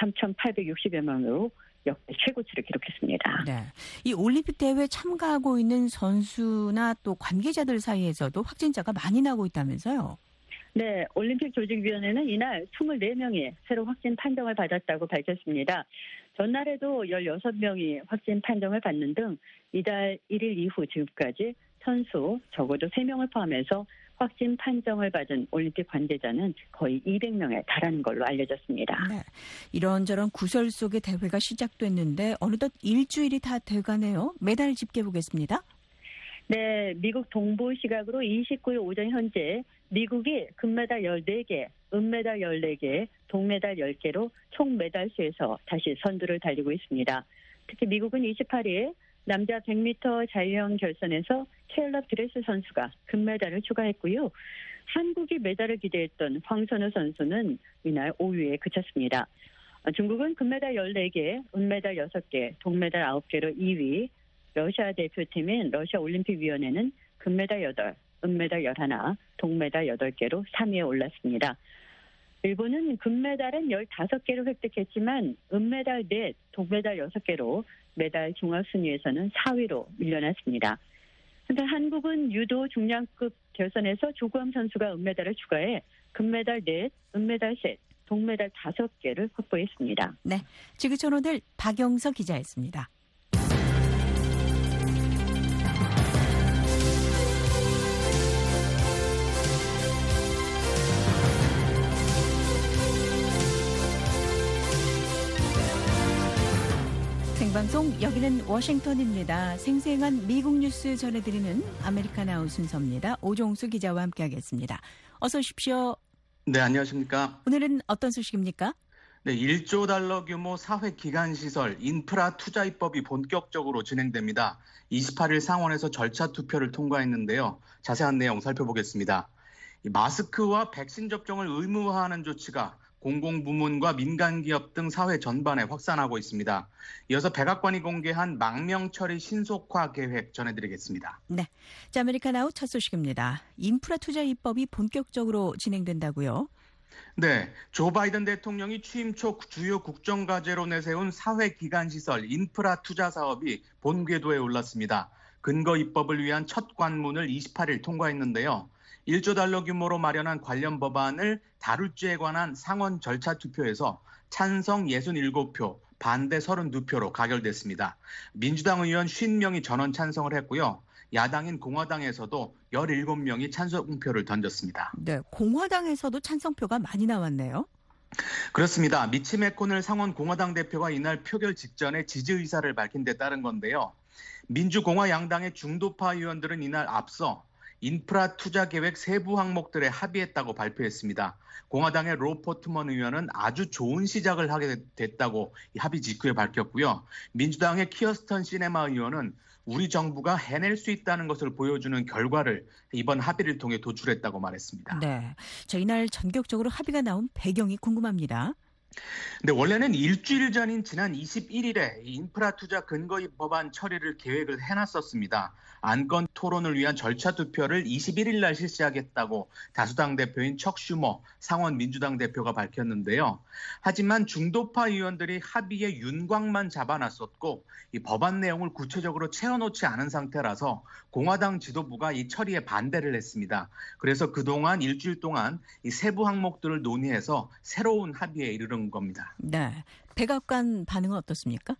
3,860여 명으로 역대 최고치를 기록했습니다. 네, 이 올림픽 대회에 참가하고 있는 선수나 또 관계자들 사이에서도 확진자가 많이 나고 있다면서요? 네, 올림픽 조직위원회는 이날 24명이 새로 확진 판정을 받았다고 밝혔습니다. 전날에도 16명이 확진 판정을 받는 등 이달 1일 이후 지금까지 선수 적어도 3명을 포함해서 확진 판정을 받은 올림픽 관계자는 거의 200명에 달하는 걸로 알려졌습니다. 네, 이런저런 구설 속의 대회가 시작됐는데 어느덧 일주일이 다 돼가네요. 메달 집계 보겠습니다. 네, 미국 동부 시각으로 29일 오전 현재 미국이 금메달 14개, 은메달 14개, 동메달 10개로 총 메달 수에서 다시 선두를 달리고 있습니다. 특히 미국은 28일 남자 100m 자유형 결선에서 케일럽 드레스 선수가 금메달을 추가했고요. 한국이 메달을 기대했던 황선우 선수는 이날 5위에 그쳤습니다. 중국은 금메달 14개, 은메달 6개, 동메달 9개로 2위, 러시아 대표팀인 러시아 올림픽위원회는 금메달 8, 은메달 11, 동메달 8개로 3위에 올랐습니다. 일본은 금메달은 15개로 획득했지만 은메달 4, 동메달 6개로 메달 종합순위에서는 4위로 밀려났습니다. 한편 한국은 유도 중량급 결선에서 조구함 선수가 은메달을 추가해 금메달 4, 은메달 3, 동메달 5개를 확보했습니다. 네, 지구촌 오늘 박영석 기자였습니다. 생방송 여기는 워싱턴입니다. 생생한 미국 뉴스 전해드리는 아메리카나우 순서입니다. 오종수 기자와 함께하겠습니다. 어서 오십시오. 네, 안녕하십니까. 오늘은 어떤 소식입니까? 네, 1조 달러 규모 사회기관시설 인프라 투자 입법이 본격적으로 진행됩니다. 28일 상원에서 절차 투표를 통과했는데요. 자세한 내용 살펴보겠습니다. 마스크와 백신 접종을 의무화하는 조치가 공공부문과 민간기업 등 사회 전반에 확산하고 있습니다. 이어서 백악관이 공개한 망명처리 신속화 계획 전해드리겠습니다. 네, 자, 아메리카나우 첫 소식입니다. 인프라 투자 입법이 본격적으로 진행된다고요? 네, 조 바이든 대통령이 취임 초 주요 국정과제로 내세운 사회기관시설 인프라 투자 사업이 본궤도에 올랐습니다. 근거 입법을 위한 첫 관문을 28일 통과했는데요. 1조 달러 규모로 마련한 관련 법안을 다룰 지에 관한 상원 절차 투표에서 찬성 67표, 반대 32표로 가결됐습니다. 민주당 의원 50명이 전원 찬성을 했고요. 야당인 공화당에서도 17명이 찬성표를 던졌습니다. 네, 공화당에서도 찬성표가 많이 나왔네요. 그렇습니다. 미치 맥코넬 상원 공화당 대표가 이날 표결 직전에 지지 의사를 밝힌 데 따른 건데요. 민주공화 양당의 중도파 의원들은 이날 앞서 인프라 투자 계획 세부 항목들에 합의했다고 발표했습니다. 공화당의 로 포트먼 의원은 아주 좋은 시작을 하게 됐다고 합의 직후에 밝혔고요. 민주당의 키어스턴 시네마 의원은 우리 정부가 해낼 수 있다는 것을 보여주는 결과를 이번 합의를 통해 도출했다고 말했습니다. 네, 자, 이날 전격적으로 합의가 나온 배경이 궁금합니다. 근데 원래는 일주일 전인 지난 21일에 인프라 투자 근거입 법안 처리를 계획을 해놨었습니다. 안건 토론을 위한 절차 투표를 21일 날 실시하겠다고 다수당 대표인 척 슈머 상원 민주당 대표가 밝혔는데요. 하지만 중도파 의원들이 합의의 윤곽만 잡아놨었고 이 법안 내용을 구체적으로 채워놓지 않은 상태라서 공화당 지도부가 이 처리에 반대를 했습니다. 그래서 그동안 일주일 동안 이 세부 항목들을 논의해서 새로운 합의에 이르는 겁니다. 네. 백악관 반응은 어떻습니까?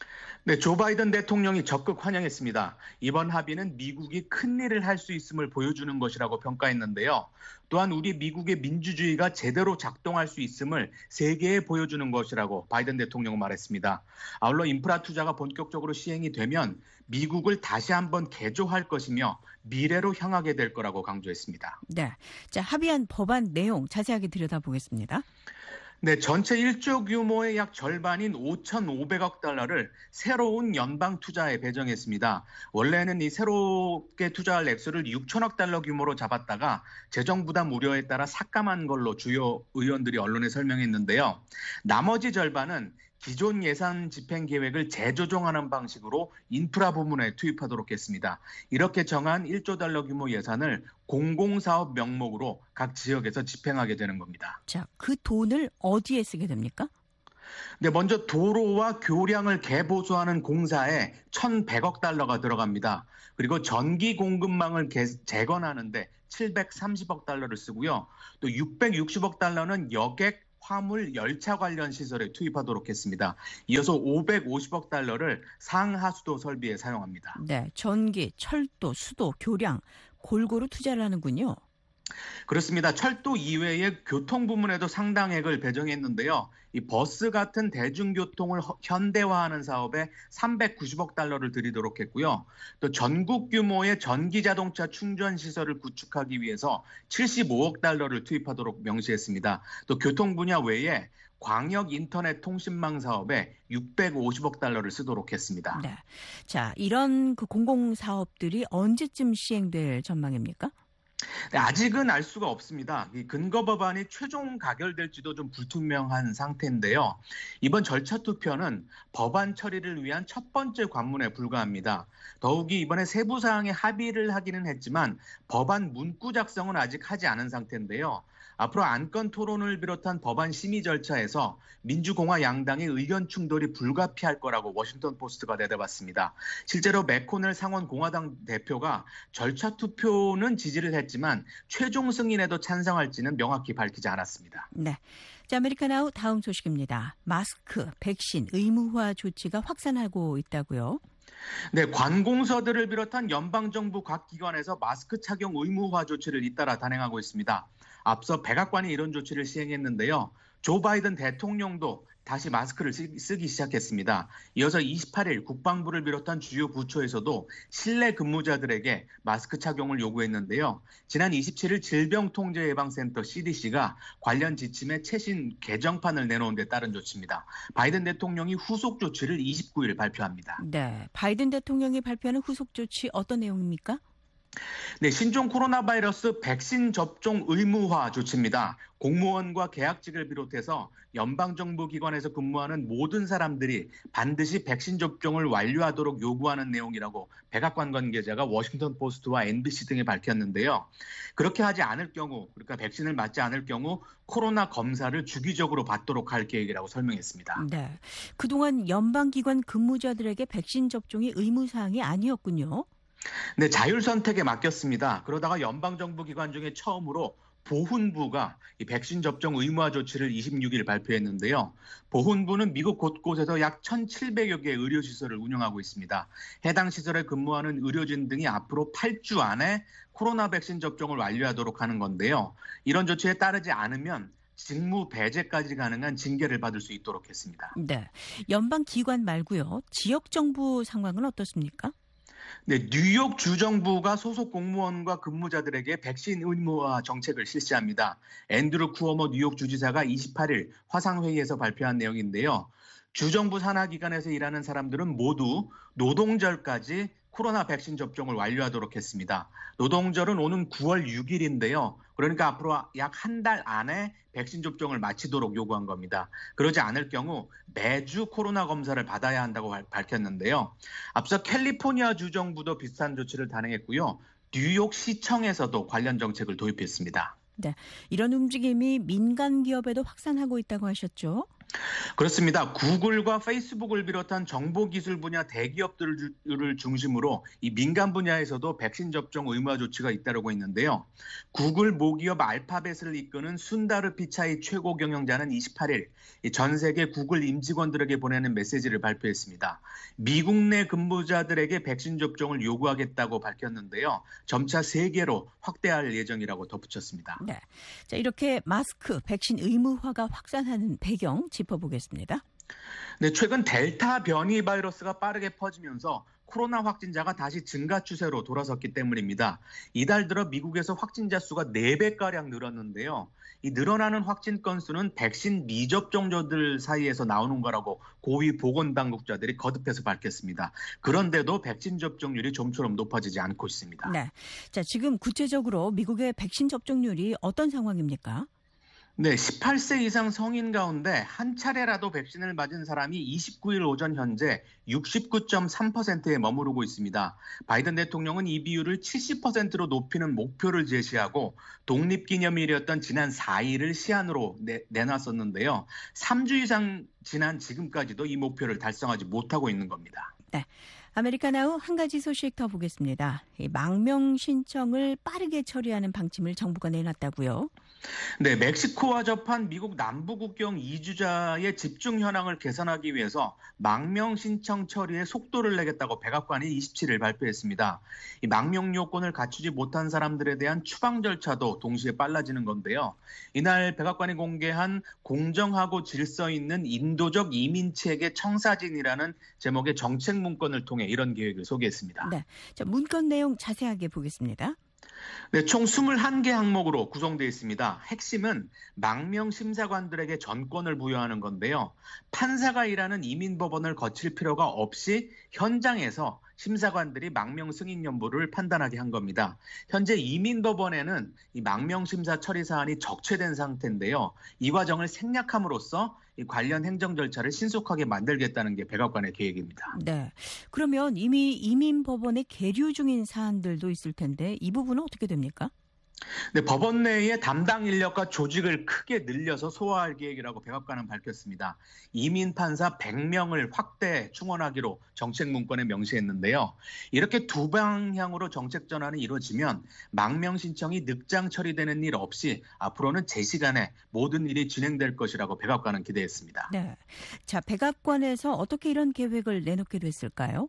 네, 조 바이든 대통령이 적극 환영했습니다. 이번 합의는 미국이 큰일을 할 수 있음을 보여주는 것이라고 평가했는데요. 또한 우리 미국의 민주주의가 제대로 작동할 수 있음을 세계에 보여주는 것이라고 바이든 대통령은 말했습니다. 아울러 인프라 투자가 본격적으로 시행이 되면 미국을 다시 한번 개조할 것이며 미래로 향하게 될 거라고 강조했습니다. 네. 자, 합의한 법안 내용 자세하게 들여다보겠습니다. 네, 전체 1조 규모의 약 절반인 5,500억 달러를 새로운 연방 투자에 배정했습니다. 원래는 이 새롭게 투자할 액수를 6천억 달러 규모로 잡았다가 재정 부담 우려에 따라 삭감한 걸로 주요 의원들이 언론에 설명했는데요. 나머지 절반은 기존 예산 집행 계획을 재조정하는 방식으로 인프라 부문에 투입하도록 했습니다. 이렇게 정한 1조 달러 규모 예산을 공공사업 명목으로 각 지역에서 집행하게 되는 겁니다. 자, 그 돈을 어디에 쓰게 됩니까? 네, 먼저 도로와 교량을 개보수하는 공사에 1,100억 달러가 들어갑니다. 그리고 전기 공급망을 재건하는데 730억 달러를 쓰고요. 또 660억 달러는 여객, 화물, 열차 관련 시설에 투입하도록 했습니다. 이어서 550억 달러를 상하수도 설비에 사용합니다. 네, 전기, 철도, 수도, 교량 골고루 투자를 하는군요. 그렇습니다. 철도 이외의 교통 부문에도 상당액을 배정했는데요. 이 버스 같은 대중교통을 현대화하는 사업에 390억 달러를 들이도록 했고요. 또 전국 규모의 전기자동차 충전 시설을 구축하기 위해서 75억 달러를 투입하도록 명시했습니다. 또 교통 분야 외에 광역 인터넷 통신망 사업에 650억 달러를 쓰도록 했습니다. 네. 자, 이런 그 공공사업들이 언제쯤 시행될 전망입니까? 네, 아직은 알 수가 없습니다. 이 근거 법안이 최종 가결될지도 좀 불투명한 상태인데요. 이번 절차 투표는 법안 처리를 위한 첫 번째 관문에 불과합니다. 더욱이 이번에 세부 사항에 합의를 하기는 했지만 법안 문구 작성은 아직 하지 않은 상태인데요. 앞으로 안건 토론을 비롯한 법안 심의 절차에서 민주공화 양당의 의견 충돌이 불가피할 거라고 워싱턴 포스트가 내다봤습니다. 실제로 맥코넬 상원 공화당 대표가 절차 투표는 지지를 했지만 최종 승인에도 찬성할지는 명확히 밝히지 않았습니다. 네. 자, 아메리카나우 다음 소식입니다. 마스크, 백신 의무화 조치가 확산하고 있다고요? 네, 관공서들을 비롯한 연방정부 각 기관에서 마스크 착용 의무화 조치를 잇따라 단행하고 있습니다. 앞서 백악관이 이런 조치를 시행했는데요. 조 바이든 대통령도 다시 마스크를 쓰기 시작했습니다. 이어서 28일 국방부를 비롯한 주요 부처에서도 실내 근무자들에게 마스크 착용을 요구했는데요. 지난 27일 질병통제예방센터 CDC가 관련 지침의 최신 개정판을 내놓은 데 따른 조치입니다. 바이든 대통령이 후속 조치를 29일 발표합니다. 네, 바이든 대통령이 발표하는 후속 조치 어떤 내용입니까? 네, 신종 코로나 바이러스 백신 접종 의무화 조치입니다. 공무원과 계약직을 비롯해서 연방정부 기관에서 근무하는 모든 사람들이 반드시 백신 접종을 완료하도록 요구하는 내용이라고 백악관 관계자가 워싱턴 포스트와 NBC 등에 밝혔는데요. 그렇게 하지 않을 경우, 그러니까 백신을 맞지 않을 경우 코로나 검사를 주기적으로 받도록 할 계획이라고 설명했습니다. 네, 그동안 연방기관 근무자들에게 백신 접종이 의무사항이 아니었군요. 네, 자율선택에 맡겼습니다. 그러다가 연방정부 기관 중에 처음으로 보훈부가 이 백신 접종 의무화 조치를 26일 발표했는데요. 보훈부는 미국 곳곳에서 약 1,700여 개의 의료시설을 운영하고 있습니다. 해당 시설에 근무하는 의료진 등이 앞으로 8주 안에 코로나 백신 접종을 완료하도록 하는 건데요. 이런 조치에 따르지 않으면 직무 배제까지 가능한 징계를 받을 수 있도록 했습니다. 네, 연방기관 말고요. 지역정부 상황은 어떻습니까? 네, 뉴욕 주정부가 소속 공무원과 근무자들에게 백신 의무화 정책을 실시합니다. 앤드루 쿠오모 뉴욕 주지사가 28일 화상회의에서 발표한 내용인데요. 주정부 산하기관에서 일하는 사람들은 모두 노동절까지 코로나 백신 접종을 완료하도록 했습니다. 노동절은 오는 9월 6일인데요. 그러니까 앞으로 약 한 달 안에 백신 접종을 마치도록 요구한 겁니다. 그러지 않을 경우 매주 코로나 검사를 받아야 한다고 밝혔는데요. 앞서 캘리포니아 주정부도 비슷한 조치를 단행했고요. 뉴욕 시청에서도 관련 정책을 도입했습니다. 네, 이런 움직임이 민간 기업에도 확산하고 있다고 하셨죠? 그렇습니다. 구글과 페이스북을 비롯한 정보기술 분야 대기업들을 중심으로 이 민간 분야에서도 백신 접종 의무화 조치가 잇따르고 있는데요. 구글 모기업 알파벳을 이끄는 순다르 피차이 최고 경영자는 28일 전 세계 구글 임직원들에게 보내는 메시지를 발표했습니다. 미국 내 근무자들에게 백신 접종을 요구하겠다고 밝혔는데요. 점차 세계로 확대할 예정이라고 덧붙였습니다. 네, 자, 이렇게 마스크, 백신 의무화가 확산하는 배경 짚어보겠습니다. 네, 최근 델타 변이 바이러스가 빠르게 퍼지면서 코로나 확진자가 다시 증가 추세로 돌아섰기 때문입니다. 이달 들어 미국에서 확진자 수가 4배가량 늘었는데요. 이 늘어나는 확진 건수는 백신 미접종자들 사이에서 나오는 거라고 고위 보건당국자들이 거듭해서 밝혔습니다. 그런데도 백신 접종률이 좀처럼 높아지지 않고 있습니다. 네, 자, 지금 구체적으로 미국의 백신 접종률이 어떤 상황입니까? 네, 18세 이상 성인 가운데 한 차례라도 백신을 맞은 사람이 29일 오전 현재 69.3%에 머무르고 있습니다. 바이든 대통령은 이 비율을 70%로 높이는 목표를 제시하고 독립기념일이었던 지난 4일을 시한으로 내놨었는데요. 3주 이상 지난 지금까지도 이 목표를 달성하지 못하고 있는 겁니다. 네, 아메리카나우 한 가지 소식 더 보겠습니다. 이 망명 신청을 빠르게 처리하는 방침을 정부가 내놨다고요? 네, 멕시코와 접한 미국 남부 국경 이주자의 집중 현황을 개선하기 위해서 망명 신청 처리에 속도를 내겠다고 백악관이 27일 발표했습니다. 이 망명 요건을 갖추지 못한 사람들에 대한 추방 절차도 동시에 빨라지는 건데요. 이날 백악관이 공개한 공정하고 질서 있는 인도적 이민체계 청사진이라는 제목의 정책 문건을 통해 이런 계획을 소개했습니다. 네, 자, 문건 내용 자세하게 보겠습니다. 네, 총 21개 항목으로 구성되어 있습니다. 핵심은 망명 심사관들에게 전권을 부여하는 건데요. 판사가 일하는 이민법원을 거칠 필요가 없이 현장에서 심사관들이 망명 승인 여부를 판단하게 한 겁니다. 현재 이민법원에는 이 망명 심사 처리 사안이 적체된 상태인데요. 이 과정을 생략함으로써 이 관련 행정 절차를 신속하게 만들겠다는 게 백악관의 계획입니다. 네, 그러면 이미 이민법원에 계류 중인 사안들도 있을 텐데 이 부분은 어떻게 됩니까? 네, 법원 내에 담당 인력과 조직을 크게 늘려서 소화할 계획이라고 백악관은 밝혔습니다. 이민 판사 100명을 확대 충원하기로 정책 문건에 명시했는데요. 이렇게 두 방향으로 정책 전환이 이루어지면 망명 신청이 늑장 처리되는 일 없이 앞으로는 제 시간에 모든 일이 진행될 것이라고 백악관은 기대했습니다. 네, 자, 백악관에서 어떻게 이런 계획을 내놓게 됐을까요?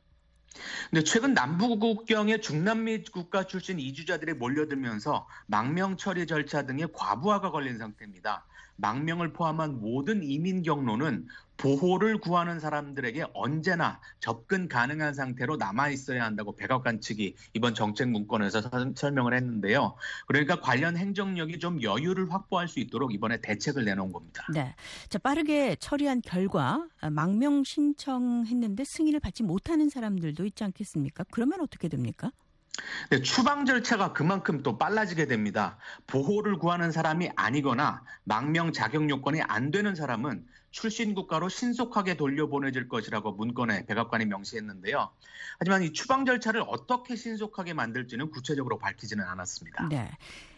근데 최근 남부 국경에 중남미 국가 출신 이주자들이 몰려들면서 망명 처리 절차 등의 과부하가 걸린 상태입니다. 망명을 포함한 모든 이민 경로는 보호를 구하는 사람들에게 언제나 접근 가능한 상태로 남아 있어야 한다고 백악관 측이 이번 정책 문건에서 설명을 했는데요. 그러니까 관련 행정력이 좀 여유를 확보할 수 있도록 이번에 대책을 내놓은 겁니다. 네, 자, 빠르게 처리한 결과 망명 신청했는데 승인을 받지 못하는 사람들도 있지 않겠습니까? 그러면 어떻게 됩니까? 네, 추방 절차가 그만큼 또 빨라지게 됩니다. 보호를 구하는 사람이 아니거나 망명 자격 요건이 안 되는 사람은 출신 국가로 신속하게 돌려보내질 것이라고 문건에 백악관이 명시했는데요. 하지만 이 추방 절차를 어떻게 신속하게 만들지는 구체적으로 밝히지는 않았습니다. 네,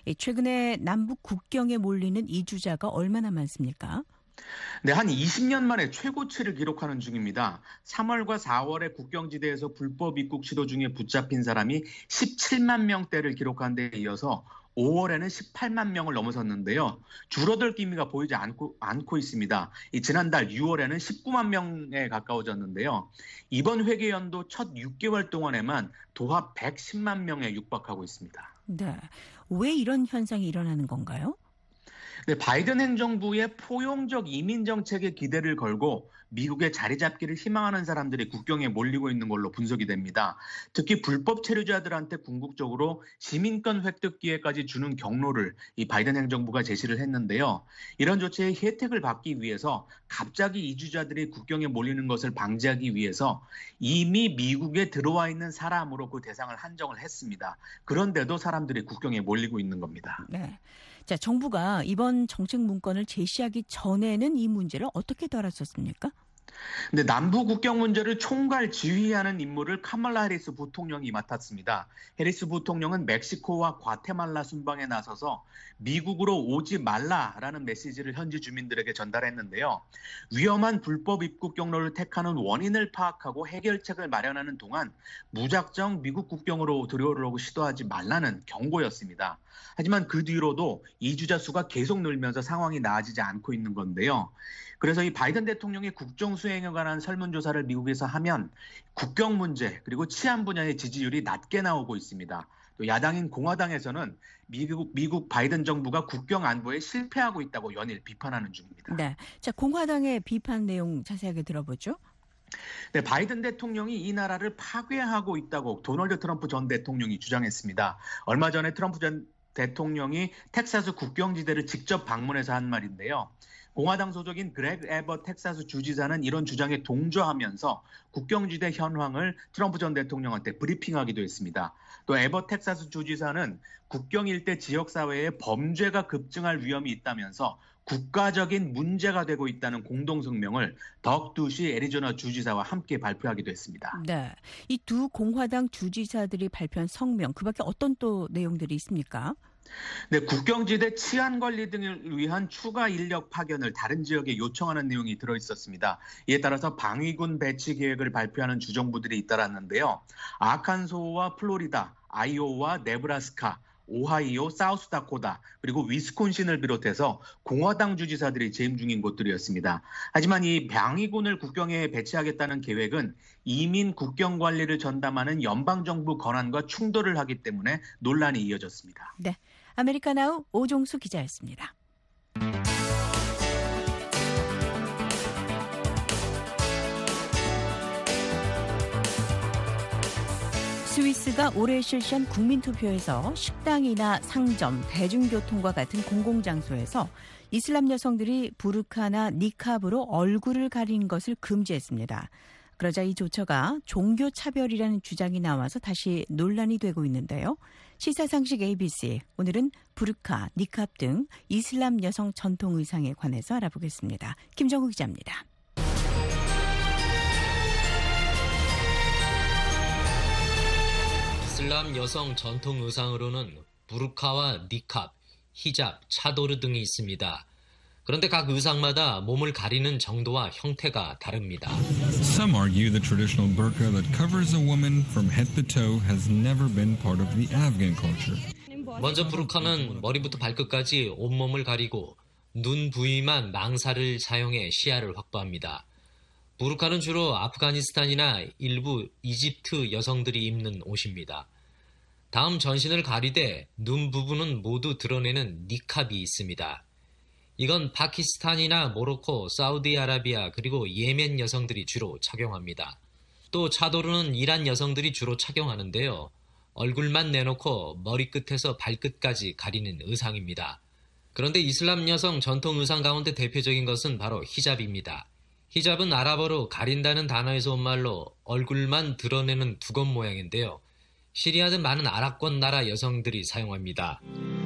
최근에 남북 국경에 몰리는 이주자가 얼마나 많습니까? 네, 한 20년 만에 최고치를 기록하는 중입니다. 3월과 4월에 국경지대에서 불법 입국 시도 중에 붙잡힌 사람이 17만 명대를 기록한 데 이어서 5월에는 18만 명을 넘어섰는데요. 줄어들 기미가 보이지 않고 있습니다. 지난달 6월에는 19만 명에 가까워졌는데요. 이번 회계연도 첫 6개월 동안에만 도합 110만 명에 육박하고 있습니다. 네, 왜 이런 현상이 일어나는 건가요? 네, 바이든 행정부의 포용적 이민 정책에 기대를 걸고 미국의 자리 잡기를 희망하는 사람들이 국경에 몰리고 있는 걸로 분석이 됩니다. 특히 불법 체류자들한테 궁극적으로 시민권 획득 기회까지 주는 경로를 이 바이든 행정부가 제시를 했는데요. 이런 조치의 혜택을 받기 위해서 갑자기 이주자들이 국경에 몰리는 것을 방지하기 위해서 이미 미국에 들어와 있는 사람으로 그 대상을 한정을 했습니다. 그런데도 사람들이 국경에 몰리고 있는 겁니다. 네. 자, 정부가 이번 정책 문건을 제시하기 전에는 이 문제를 어떻게 다뤘었습니까? 근데 남부 국경 문제를 총괄 지휘하는 임무를 카말라 해리스 부통령이 맡았습니다. 해리스 부통령은 멕시코와 과테말라 순방에 나서서 미국으로 오지 말라라는 메시지를 현지 주민들에게 전달했는데요. 위험한 불법 입국 경로를 택하는 원인을 파악하고 해결책을 마련하는 동안 무작정 미국 국경으로 들어오려고 시도하지 말라는 경고였습니다. 하지만 그 뒤로도 이주자 수가 계속 늘면서 상황이 나아지지 않고 있는 건데요. 그래서 이 바이든 대통령의 국정 수행에 관한 설문조사를 미국에서 하면 국경 문제 그리고 치안 분야의 지지율이 낮게 나오고 있습니다. 또 야당인 공화당에서는 미국 바이든 정부가 국경 안보에 실패하고 있다고 연일 비판하는 중입니다. 네, 자, 공화당의 비판 내용 자세하게 들어보죠. 네, 바이든 대통령이 이 나라를 파괴하고 있다고 도널드 트럼프 전 대통령이 주장했습니다. 얼마 전에 트럼프 전 대통령이 텍사스 국경지대를 직접 방문해서 한 말인데요. 공화당 소속인 그렉 에버 텍사스 주지사는 이런 주장에 동조하면서 국경지대 현황을 트럼프 전 대통령한테 브리핑하기도 했습니다. 또 에버 텍사스 주지사는 국경 일대 지역사회에 범죄가 급증할 위험이 있다면서 국가적인 문제가 되고 있다는 공동성명을 덕 두시 애리조나 주지사와 함께 발표하기도 했습니다. 네, 이 두 공화당 주지사들이 발표한 성명, 그 밖에 어떤 또 내용들이 있습니까? 네, 국경지대 치안 관리 등을 위한 추가 인력 파견을 다른 지역에 요청하는 내용이 들어있었습니다. 이에 따라서 방위군 배치 계획을 발표하는 주정부들이 잇따랐는데요. 아칸소와 플로리다, 아이오와 네브라스카, 오하이오, 사우스다코다, 그리고 위스콘신을 비롯해서 공화당 주지사들이 재임 중인 곳들이었습니다. 하지만 이 방위군을 국경에 배치하겠다는 계획은 이민 국경 관리를 전담하는 연방정부 권한과 충돌을 하기 때문에 논란이 이어졌습니다. 네, 아메리카나우 오종수 기자였습니다. 스위스가 올해 실시한 국민투표에서 식당이나 상점, 대중교통과 같은 공공장소에서 이슬람 여성들이 부르카나 니캅으로 얼굴을 가리는 것을 금지했습니다. 그러자 이 조처가 종교차별이라는 주장이 나와서 다시 논란이 되고 있는데요. 시사상식 ABC, 오늘은 부르카, 니캅 등 이슬람 여성 전통 의상에 관해서 알아보겠습니다. 김정우 기자입니다. 이슬람 여성 전통 의상으로는 부르카와 니캅, 히잡, 차도르 등이 있습니다. 그런데 각 의상마다 몸을 가리는 정도와 형태가 다릅니다. Some argue the traditional burqa that covers a woman from head to toe has never been part of the Afghan culture. 먼저 부르카는 머리부터 발끝까지 온몸을 가리고 눈 부위만 망사를 사용해 시야를 확보합니다. 부르카는 주로 아프가니스탄이나 일부 이집트 여성들이 입는 옷입니다. 다음 전신을 가리되 눈 부분은 모두 드러내는 니캅이 있습니다. 이건 파키스탄이나 모로코, 사우디아라비아 그리고 예멘 여성들이 주로 착용합니다. 또 차도르는 이란 여성들이 주로 착용하는데요. 얼굴만 내놓고 머리끝에서 발끝까지 가리는 의상입니다. 그런데 이슬람 여성 전통 의상 가운데 대표적인 것은 바로 히잡입니다. 히잡은 아랍어로 가린다는 단어에서 온 말로 얼굴만 드러내는 두건 모양인데요. 시리아 등 많은 아랍권 나라 여성들이 사용합니다.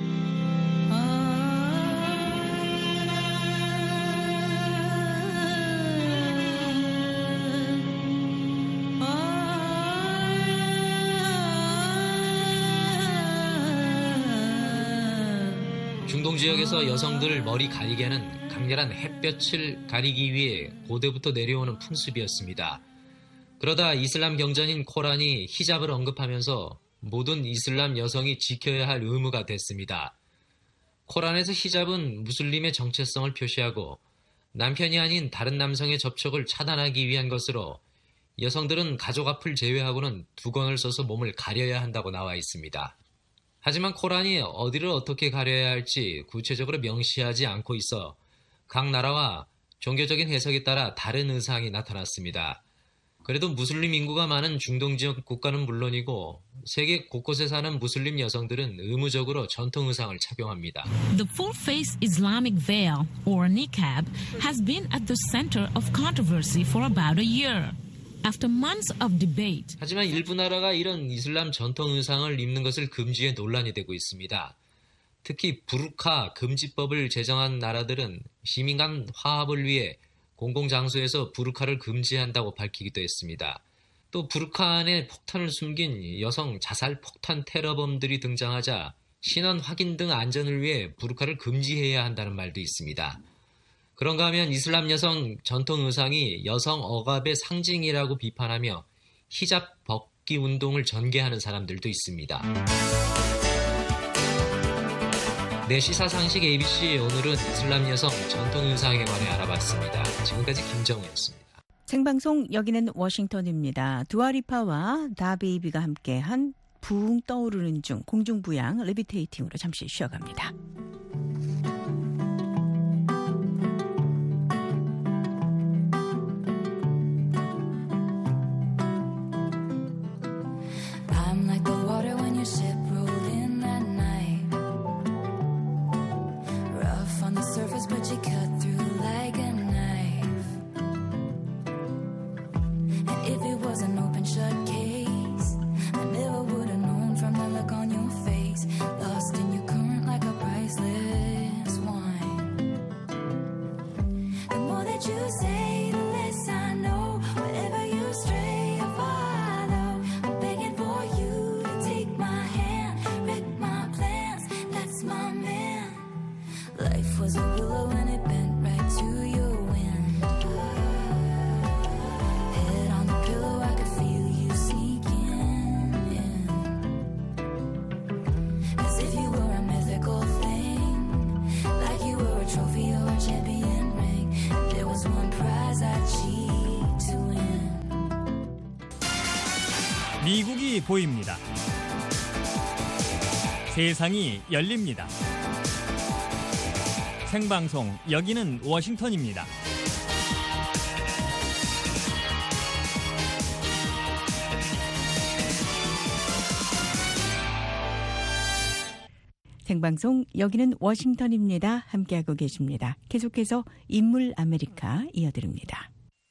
중동 지역에서 여성들 머리 가리게 하는 강렬한 햇볕을 가리기 위해 고대부터 내려오는 풍습이었습니다. 그러다 이슬람 경전인 코란이 히잡을 언급하면서 모든 이슬람 여성이 지켜야 할 의무가 됐습니다. 코란에서 히잡은 무슬림의 정체성을 표시하고 남편이 아닌 다른 남성의 접촉을 차단하기 위한 것으로 여성들은 가족 앞을 제외하고는 두건을 써서 몸을 가려야 한다고 나와 있습니다. 하지만 코란이 어디를 어떻게 가려야 할지 구체적으로 명시하지 않고 있어 각 나라와 종교적인 해석에 따라 다른 의상이 나타났습니다. 그래도 무슬림 인구가 많은 중동 지역 국가는 물론이고 세계 곳곳에 사는 무슬림 여성들은 의무적으로 전통 의상을 착용합니다. The full-face Islamic veil, or niqab, has been at the center of controversy for about a year. After months of debate. 하지만 일부 나라가 이런 이슬람 전통 의상을 입는 것을 금지해 논란이 되고 있습니다. 특히 부르카 금지법을 제정한 나라들은 시민 간 화합을 위해 공공장소에서 부르카를 금지한다고 밝히기도 했습니다. 또 부르카 안에 폭탄을 숨긴 여성 자살 폭탄 테러범들이 등장하자 신원 확인 등 안전을 위해 부르카를 금지해야 한다는 말도 있습니다. 그런가 하면 이슬람 여성 전통 의상이 여성 억압의 상징이라고 비판하며 히잡 벗기 운동을 전개하는 사람들도 있습니다. 네, 시사상식 ABC 오늘은 이슬람 여성 전통 의상에 관해 알아봤습니다. 지금까지 김정우였습니다. 생방송 여기는 워싱턴입니다. 두아리파와 다베이비가 함께한 붕 떠오르는 중 공중부양 레비테이팅으로 잠시 쉬어갑니다. I'm like the water when your ship rolled in that night. Rough on the surface, but you cut through like a knife. And if it was an open shut case, I never would have known from the look on your face. Lost in your current like a priceless wine. The more that you say, the less I know. Wherever you stray or follow, I'm begging for you to take my hand, wreck my plans. That's my man. Life was a willow and it bent right to your wind. Head on the pillow, I could feel you sneaking in. As if you were a mythical thing, like you were a trophy or a champion ring. There was one prize I'd cheat to win. 미국이 보입니다. 세상이 열립니다. 생방송 여기는 워싱턴입니다. 생방송 여기는 워싱턴입니다. 함께하고 계십니다. 계속해서 인물 아메리카 이어드립니다.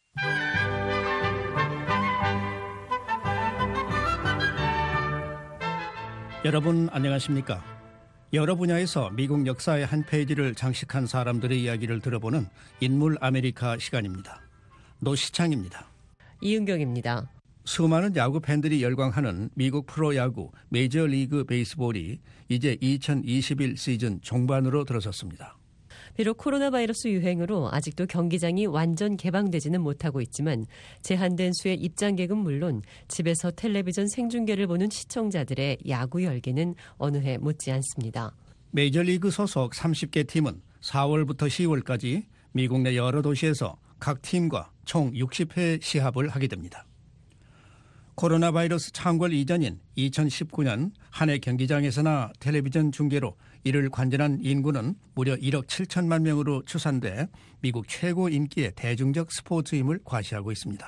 여러분 안녕하십니까? 여러 분야에서 미국 역사의 한 페이지를 장식한 사람들의 이야기를 들어보는 인물 아메리카 시간입니다. 노시창입니다. 이은경입니다. 수많은 야구 팬들이 열광하는 미국 프로야구 메이저리그 베이스볼이 이제 2021 시즌 종반으로 들어섰습니다. 비록 코로나 바이러스 유행으로 아직도 경기장이 완전 개방되지는 못하고 있지만 제한된 수의 입장객은 물론 집에서 텔레비전 생중계를 보는 시청자들의 야구 열기는 어느 해 못지 않습니다. 메이저리그 소속 30개 팀은 4월부터 10월까지 미국 내 여러 도시에서 각 팀과 총 60회 시합을 하게 됩니다. 코로나 바이러스 창궐 이전인 2019년 한 해 경기장에서나 텔레비전 중계로 이를 관전한 인구는 무려 1억 7천만 명으로 추산돼 미국 최고 인기의 대중적 스포츠임을 과시하고 있습니다.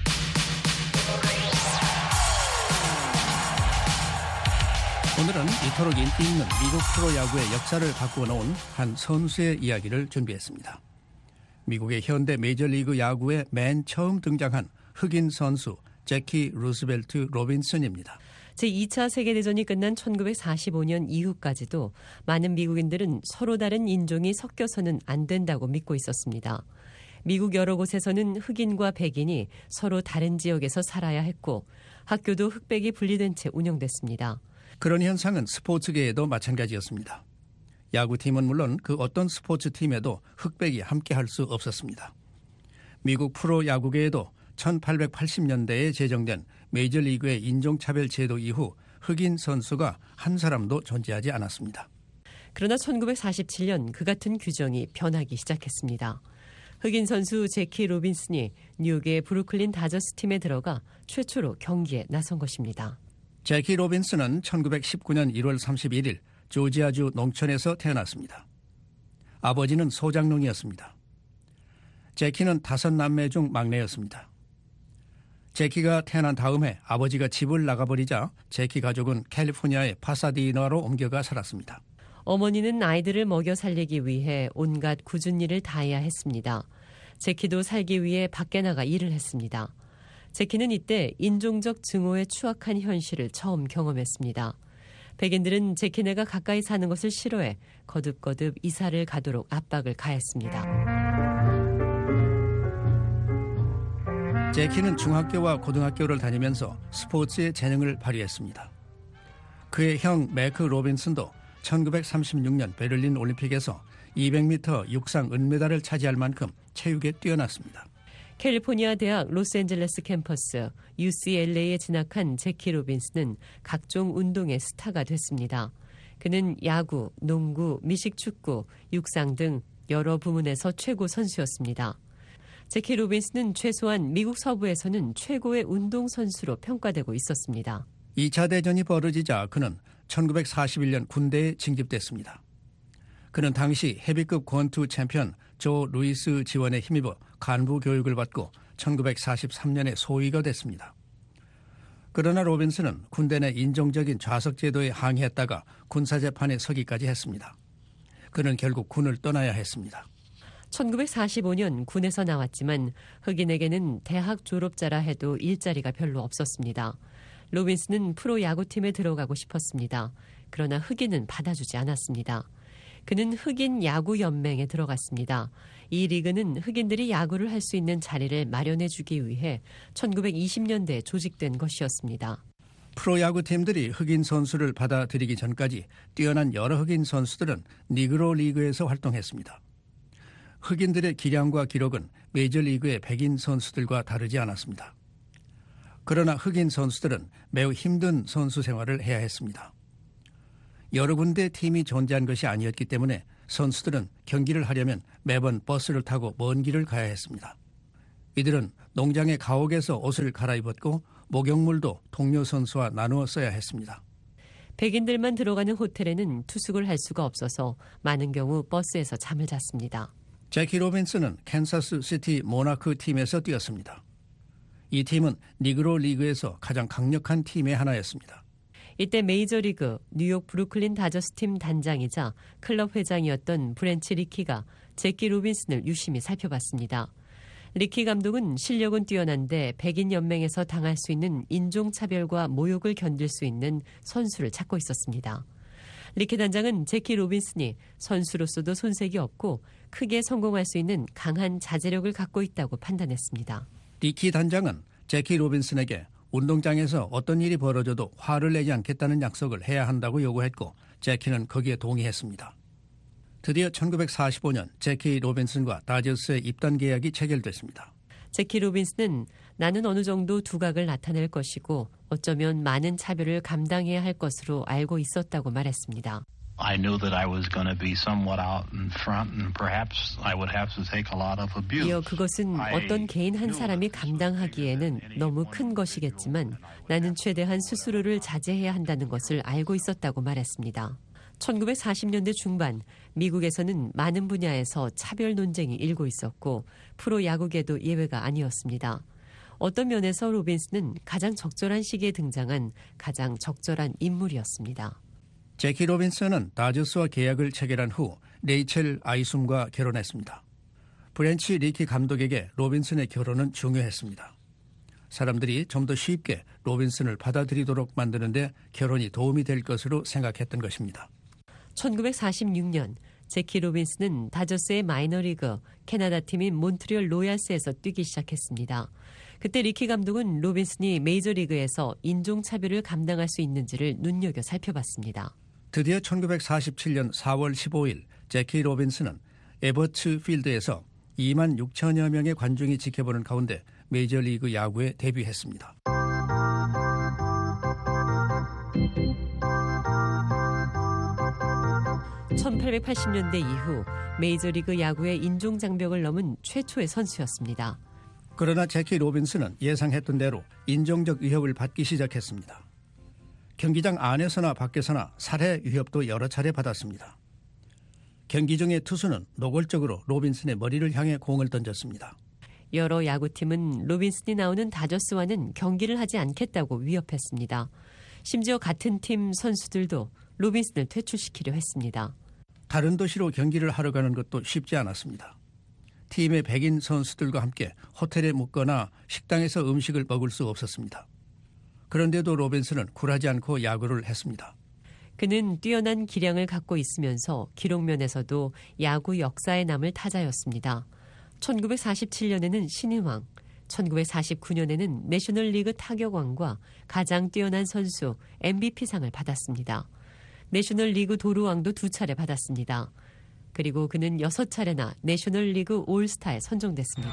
오늘은 이토록 인기 있는 미국 프로야구의 역사를 바꾸어 놓은 한 선수의 이야기를 준비했습니다. 미국의 현대 메이저리그 야구에 맨 처음 등장한 흑인 선수 제키 루스벨트 로빈슨입니다. 제2차 세계대전이 끝난 1945년 이후까지도 많은 미국인들은 서로 다른 인종이 섞여서는 안 된다고 믿고 있었습니다. 미국 여러 곳에서는 흑인과 백인이 서로 다른 지역에서 살아야 했고 학교도 흑백이 분리된 채 운영됐습니다. 그런 현상은 스포츠계에도 마찬가지였습니다. 야구팀은 물론 그 어떤 스포츠팀에도 흑백이 함께할 수 없었습니다. 미국 프로야구계에도 1880년대에 제정된 메이저리그의 인종차별 제도 이후 흑인 선수가 한 사람도 존재하지 않았습니다. 그러나 1947년 그 같은 규정이 변하기 시작했습니다. 흑인 선수 제키 로빈슨이 뉴욕의 브루클린 다저스 팀에 들어가 최초로 경기에 나선 것입니다. 제키 로빈슨은 1919년 1월 31일 조지아주 농촌에서 태어났습니다. 아버지는 소장농이었습니다. 제키는 5남매 중 막내였습니다. 제키가 태어난 다음 해 아버지가 집을 나가버리자 제키 가족은 캘리포니아의 파사디나로 옮겨가 살았습니다. 어머니는 아이들을 먹여 살리기 위해 온갖 굳은 일을 다해야 했습니다. 제키도 살기 위해 밖에 나가 일을 했습니다. 제키는 이때 인종적 증오에 추악한 현실을 처음 경험했습니다. 백인들은 제키네가 가까이 사는 것을 싫어해 거듭거듭 이사를 가도록 압박을 가했습니다. 제키는 중학교와 고등학교를 다니면서 스포츠에 재능을 발휘했습니다. 그의 형 매크 로빈슨도 1936년 베를린 올림픽에서 200m 육상 은메달을 차지할 만큼 체육에 뛰어났습니다. 캘리포니아 대학 로스앤젤레스 캠퍼스 UCLA에 진학한 제키 로빈슨은 각종 운동의 스타가 됐습니다. 그는 야구, 농구, 미식축구, 육상 등 여러 부문에서 최고 선수였습니다. 제키 로빈슨은 최소한 미국 서부에서는 최고의 운동선수로 평가되고 있었습니다. 2차 대전이 벌어지자 그는 1941년 군대에 징집됐습니다. 그는 당시 헤비급 권투 챔피언 조 루이스 지원에 힘입어 간부 교육을 받고 1943년에 소위가 됐습니다. 그러나 로빈슨은 군대 내 인종적인 좌석 제도에 항의했다가 군사재판에 서기까지 했습니다. 그는 결국 군을 떠나야 했습니다. 1945년 군에서 나왔지만 흑인에게는 대학 졸업자라 해도 일자리가 별로 없었습니다. 로빈슨은 프로야구팀에 들어가고 싶었습니다. 그러나 흑인은 받아주지 않았습니다. 그는 흑인 야구연맹에 들어갔습니다. 이 리그는 흑인들이 야구를 할 수 있는 자리를 마련해주기 위해 1920년대에 조직된 것이었습니다. 프로야구팀들이 흑인 선수를 받아들이기 전까지 뛰어난 여러 흑인 선수들은 니그로 리그에서 활동했습니다. 흑인들의 기량과 기록은 메이저리그의 백인 선수들과 다르지 않았습니다. 그러나 흑인 선수들은 매우 힘든 선수 생활을 해야 했습니다. 여러 군데 팀이 존재한 것이 아니었기 때문에 선수들은 경기를 하려면 매번 버스를 타고 먼 길을 가야 했습니다. 이들은 농장의 가옥에서 옷을 갈아입었고 목욕물도 동료 선수와 나누어 써야 했습니다. 백인들만 들어가는 호텔에는 투숙을 할 수가 없어서 많은 경우 버스에서 잠을 잤습니다. 제키 로빈슨은 캔사스 시티 모나크 팀에서 뛰었습니다. 이 팀은 니그로 리그에서 가장 강력한 팀의 하나였습니다. 이때 메이저리그 뉴욕 브루클린 다저스 팀 단장이자 클럽 회장이었던 브랜치 리키가 제키 로빈슨을 유심히 살펴봤습니다. 리키 감독은 실력은 뛰어난데 백인 연맹에서 당할 수 있는 인종차별과 모욕을 견딜 수 있는 선수를 찾고 있었습니다. 리키 단장은 제키 로빈슨이 선수로서도 손색이 없고 크게 성공할 수 있는 강한 자제력을 갖고 있다고 판단했습니다. 리키 단장은 제키 로빈슨에게 운동장에서 어떤 일이 벌어져도 화를 내지 않겠다는 약속을 해야 한다고 요구했고 제키는 거기에 동의했습니다. 드디어 1945년 제키 로빈슨과 다저스의 입단 계약이 체결됐습니다. 제키 로빈슨은 나는 어느 정도 두각을 나타낼 것이고 어쩌면 많은 차별을 감당해야 할 것으로 알고 있었다고 말했습니다. I knew that I was going to be somewhat out in front and perhaps I would have to take a lot of abuse. 이어 그것은 어떤 개인 한 사람이 감당하기에는 너무 큰 것이겠지만 나는 최대한 스스로를 자제해야 한다는 것을 알고 있었다고 말했습니다. 1940년대 중반 미국에서는 많은 분야에서 차별 논쟁이 일고 있었고 프로야구계도 예외가 아니었습니다. 어떤 면에서 로빈슨은 가장 적절한 시기에 등장한 가장 적절한 인물이었습니다. 제키 로빈슨은 다저스와 계약을 체결한 후 레이첼 아이숨과 결혼했습니다. 브랜치 리키 감독에게 로빈슨의 결혼은 중요했습니다. 사람들이 좀 더 쉽게 로빈슨을 받아들이도록 만드는데 결혼이 도움이 될 것으로 생각했던 것입니다. 1946년 제키 로빈슨은 다저스의 마이너리그 캐나다 팀인 몬트리올 로얄스에서 뛰기 시작했습니다. 그때 리키 감독은 로빈슨이 메이저리그에서 인종차별을 감당할 수 있는지를 눈여겨 살펴봤습니다. 드디어 1947년 4월 15일 제키 로빈슨은 에버츠 필드에서 2만 6천여 명의 관중이 지켜보는 가운데 메이저리그 야구에 데뷔했습니다. (1880년대) 이후 메이저리그 야구의 인종장벽을 넘은 최초의 선수였습니다. 그러나 제키 로빈슨은 예상했던 대로 인종적 위협을 받기 시작했습니다. 경기장 안에서나 밖에서나 살해 위협도 여러 차례 받았습니다. 경기 중에 투수는 노골적으로 로빈슨의 머리를 향해 공을 던졌습니다. 여러 야구팀은 로빈슨이 나오는 다저스와는 경기를 하지 않겠다고 위협했습니다. 심지어 같은 팀 선수들도 로빈슨을 퇴출시키려 했습니다. 다른 도시로 경기를 하러 가는 것도 쉽지 않았습니다. 팀의 백인 선수들과 함께 호텔에 묵거나 식당에서 음식을 먹을 수 없었습니다. 그런데도 로빈슨은 굴하지 않고 야구를 했습니다. 그는 뛰어난 기량을 갖고 있으면서 기록면에서도 야구 역사에 남을 타자였습니다. 1947년에는 신인왕, 1949년에는 내셔널리그 타격왕과 가장 뛰어난 선수 MVP상을 받았습니다. 내셔널리그 도루왕도 2차례 받았습니다. 그리고 그는 6차례나 내셔널리그 올스타에 선정됐습니다.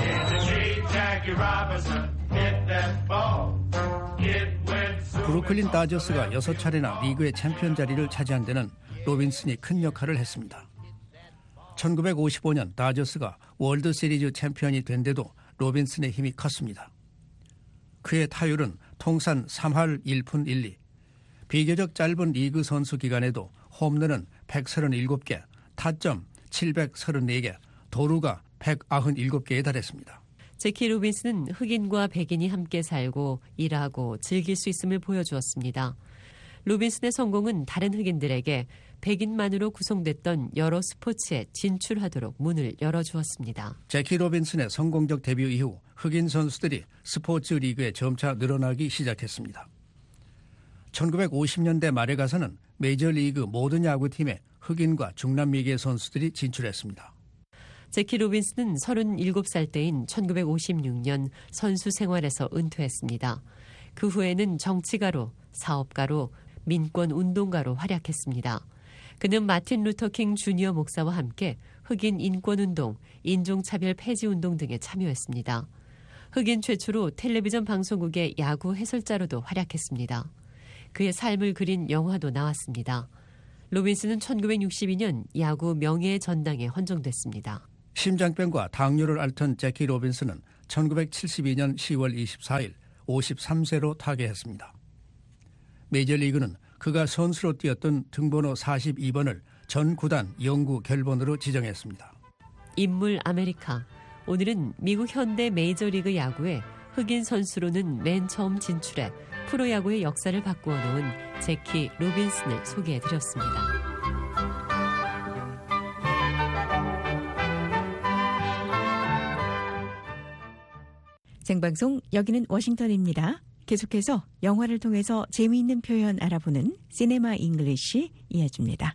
브루클린 다저스가 6차례나 리그의 챔피언 자리를 차지한 데는 로빈슨이 큰 역할을 했습니다. 1955년 다저스가 월드 시리즈 챔피언이 된 데도 로빈슨의 힘이 컸습니다. 그의 타율은 통산 3할 1푼 1리, 비교적 짧은 리그 선수 기간에도 홈런은 137개, 타점 734개, 도루가 197개에 달했습니다. 제키 로빈슨은 흑인과 백인이 함께 살고 일하고 즐길 수 있음을 보여주었습니다. 로빈슨의 성공은 다른 흑인들에게 백인만으로 구성됐던 여러 스포츠에 진출하도록 문을 열어주었습니다. 제키 로빈슨의 성공적 데뷔 이후 흑인 선수들이 스포츠 리그에 점차 늘어나기 시작했습니다. 1950년대 말에 가서는 메이저리그 모든 야구팀에 흑인과 중남미계 선수들이 진출했습니다. 제키 로빈슨은 37살 때인 1956년 선수 생활에서 은퇴했습니다. 그 후에는 정치가로, 사업가로, 민권운동가로 활약했습니다. 그는 마틴 루터킹 주니어 목사와 함께 흑인 인권운동, 인종차별 폐지운동 등에 참여했습니다. 흑인 최초로 텔레비전 방송국의 야구 해설자로도 활약했습니다. 그의 삶을 그린 영화도 나왔습니다. 로빈슨은 1962년 야구 명예의 전당에 헌정됐습니다. 심장병과 당뇨를 앓던 제키 로빈슨은 1972년 10월 24일 53세로 타계했습니다. 메이저리그는 그가 선수로 뛰었던 등번호 42번을 전 구단 영구 결번으로 지정했습니다. 인물 아메리카. 오늘은 미국 현대 메이저리그 야구에 흑인 선수로는 맨 처음 진출해 프로야구의 역사를 바꾸어 놓은 제키 로빈슨을 소개해드렸습니다. 생방송 여기는 워싱턴입니다. 계속해서 영화를 통해서 재미있는 표현 알아보는 시네마 잉글리시 이어집니다.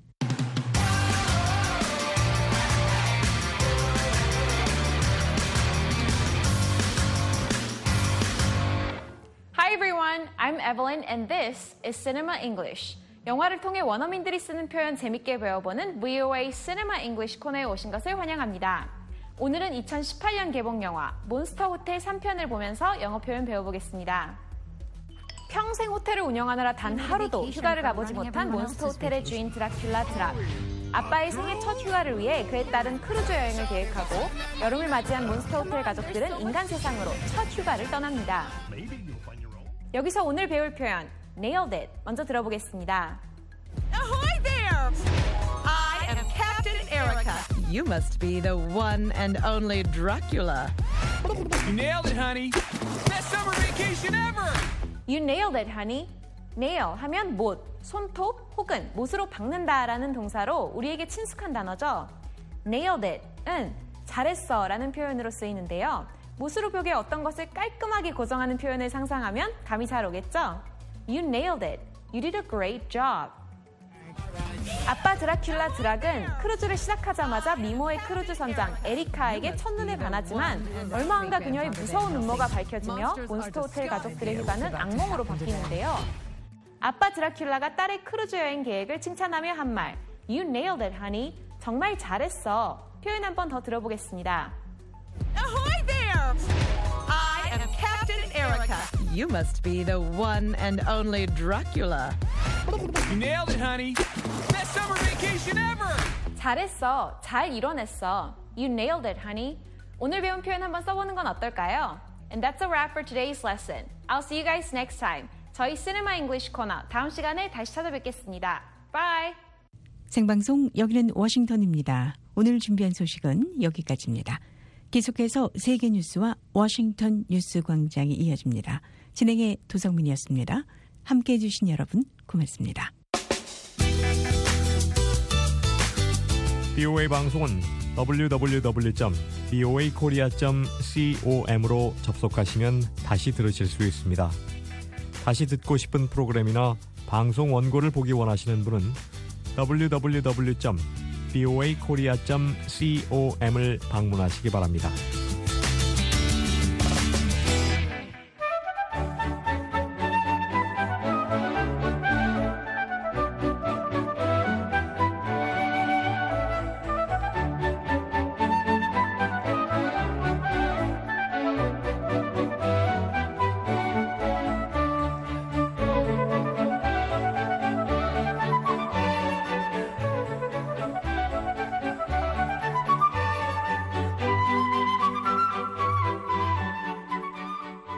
Hi everyone, I'm Evelyn and this is Cinema English. 영화를 통해 원어민들이 쓰는 표현 재밌게 배워보는 VOA Cinema English 코너에 오신 것을 환영합니다. 오늘은 2018년 개봉 영화 몬스터 호텔 3편을 보면서 영어 표현 배워보겠습니다. 평생 호텔을 운영하느라 단 하루도 휴가를 가보지 못한 몬스터 호텔의 주인 드라큘라 드락. 아빠의 생애 첫 휴가를 위해 그에 따른 크루즈 여행을 계획하고 여름을 맞이한 몬스터 호텔 가족들은 인간 세상으로 첫 휴가를 떠납니다. 여기서 오늘 배울 표현 Nailed it 먼저 들어보겠습니다. Ahoy there! I am Captain Erica. You must be the one and only Dracula. You nailed it, honey. Best summer vacation ever. You nailed it, honey. nail 하면 못, 손톱 혹은 못으로 박는다라는 동사로 우리에게 친숙한 단어죠. nailed it은 잘했어 라는 표현으로 쓰이는데요. 못으로 벽에 어떤 것을 깔끔하게 고정하는 표현을 상상하면 감이 잘 오겠죠? You nailed it. You did a great job. 아빠 드라큘라 드락은 크루즈를 시작하자마자 미모의 크루즈 선장 에리카에게 첫눈에 반하지만 얼마 안가 그녀의 무서운 음모가 밝혀지며 몬스터 호텔 가족들의 휴가는 악몽으로 바뀌는데요. 아빠 드라큘라가 딸의 크루즈 여행 계획을 칭찬하며 한 말 You nailed it, honey. 정말 잘했어. 표현 한 번 더 들어보겠습니다. Ahoy there! I am Captain Erica. You must be the one and only Dracula. You nailed it, honey. Best summer vacation ever. 잘했어. 잘 이뤄냈어. You nailed it, honey. 오늘 배운 표현 한번 써보는 건 어떨까요? And that's a wrap for today's lesson. I'll see you guys next time. 저희 시네마 잉글리시 코너 다음 시간에 다시 찾아뵙겠습니다. 바이. 생방송 여기는 워싱턴입니다. 오늘 준비한 소식은 여기까지입니다. 계속해서 세계 뉴스와 워싱턴 뉴스 광장이 이어집니다. 진행의 도성민이었습니다. 함께해 주신 여러분 고맙습니다. BOA 방송은 www.boakorea.com으로 접속하시면 다시 들으실 수 있습니다. 다시 듣고 싶은 프로그램이나 방송 원고를 보기 원하시는 분은 www.boakorea.com을 방문하시기 바랍니다.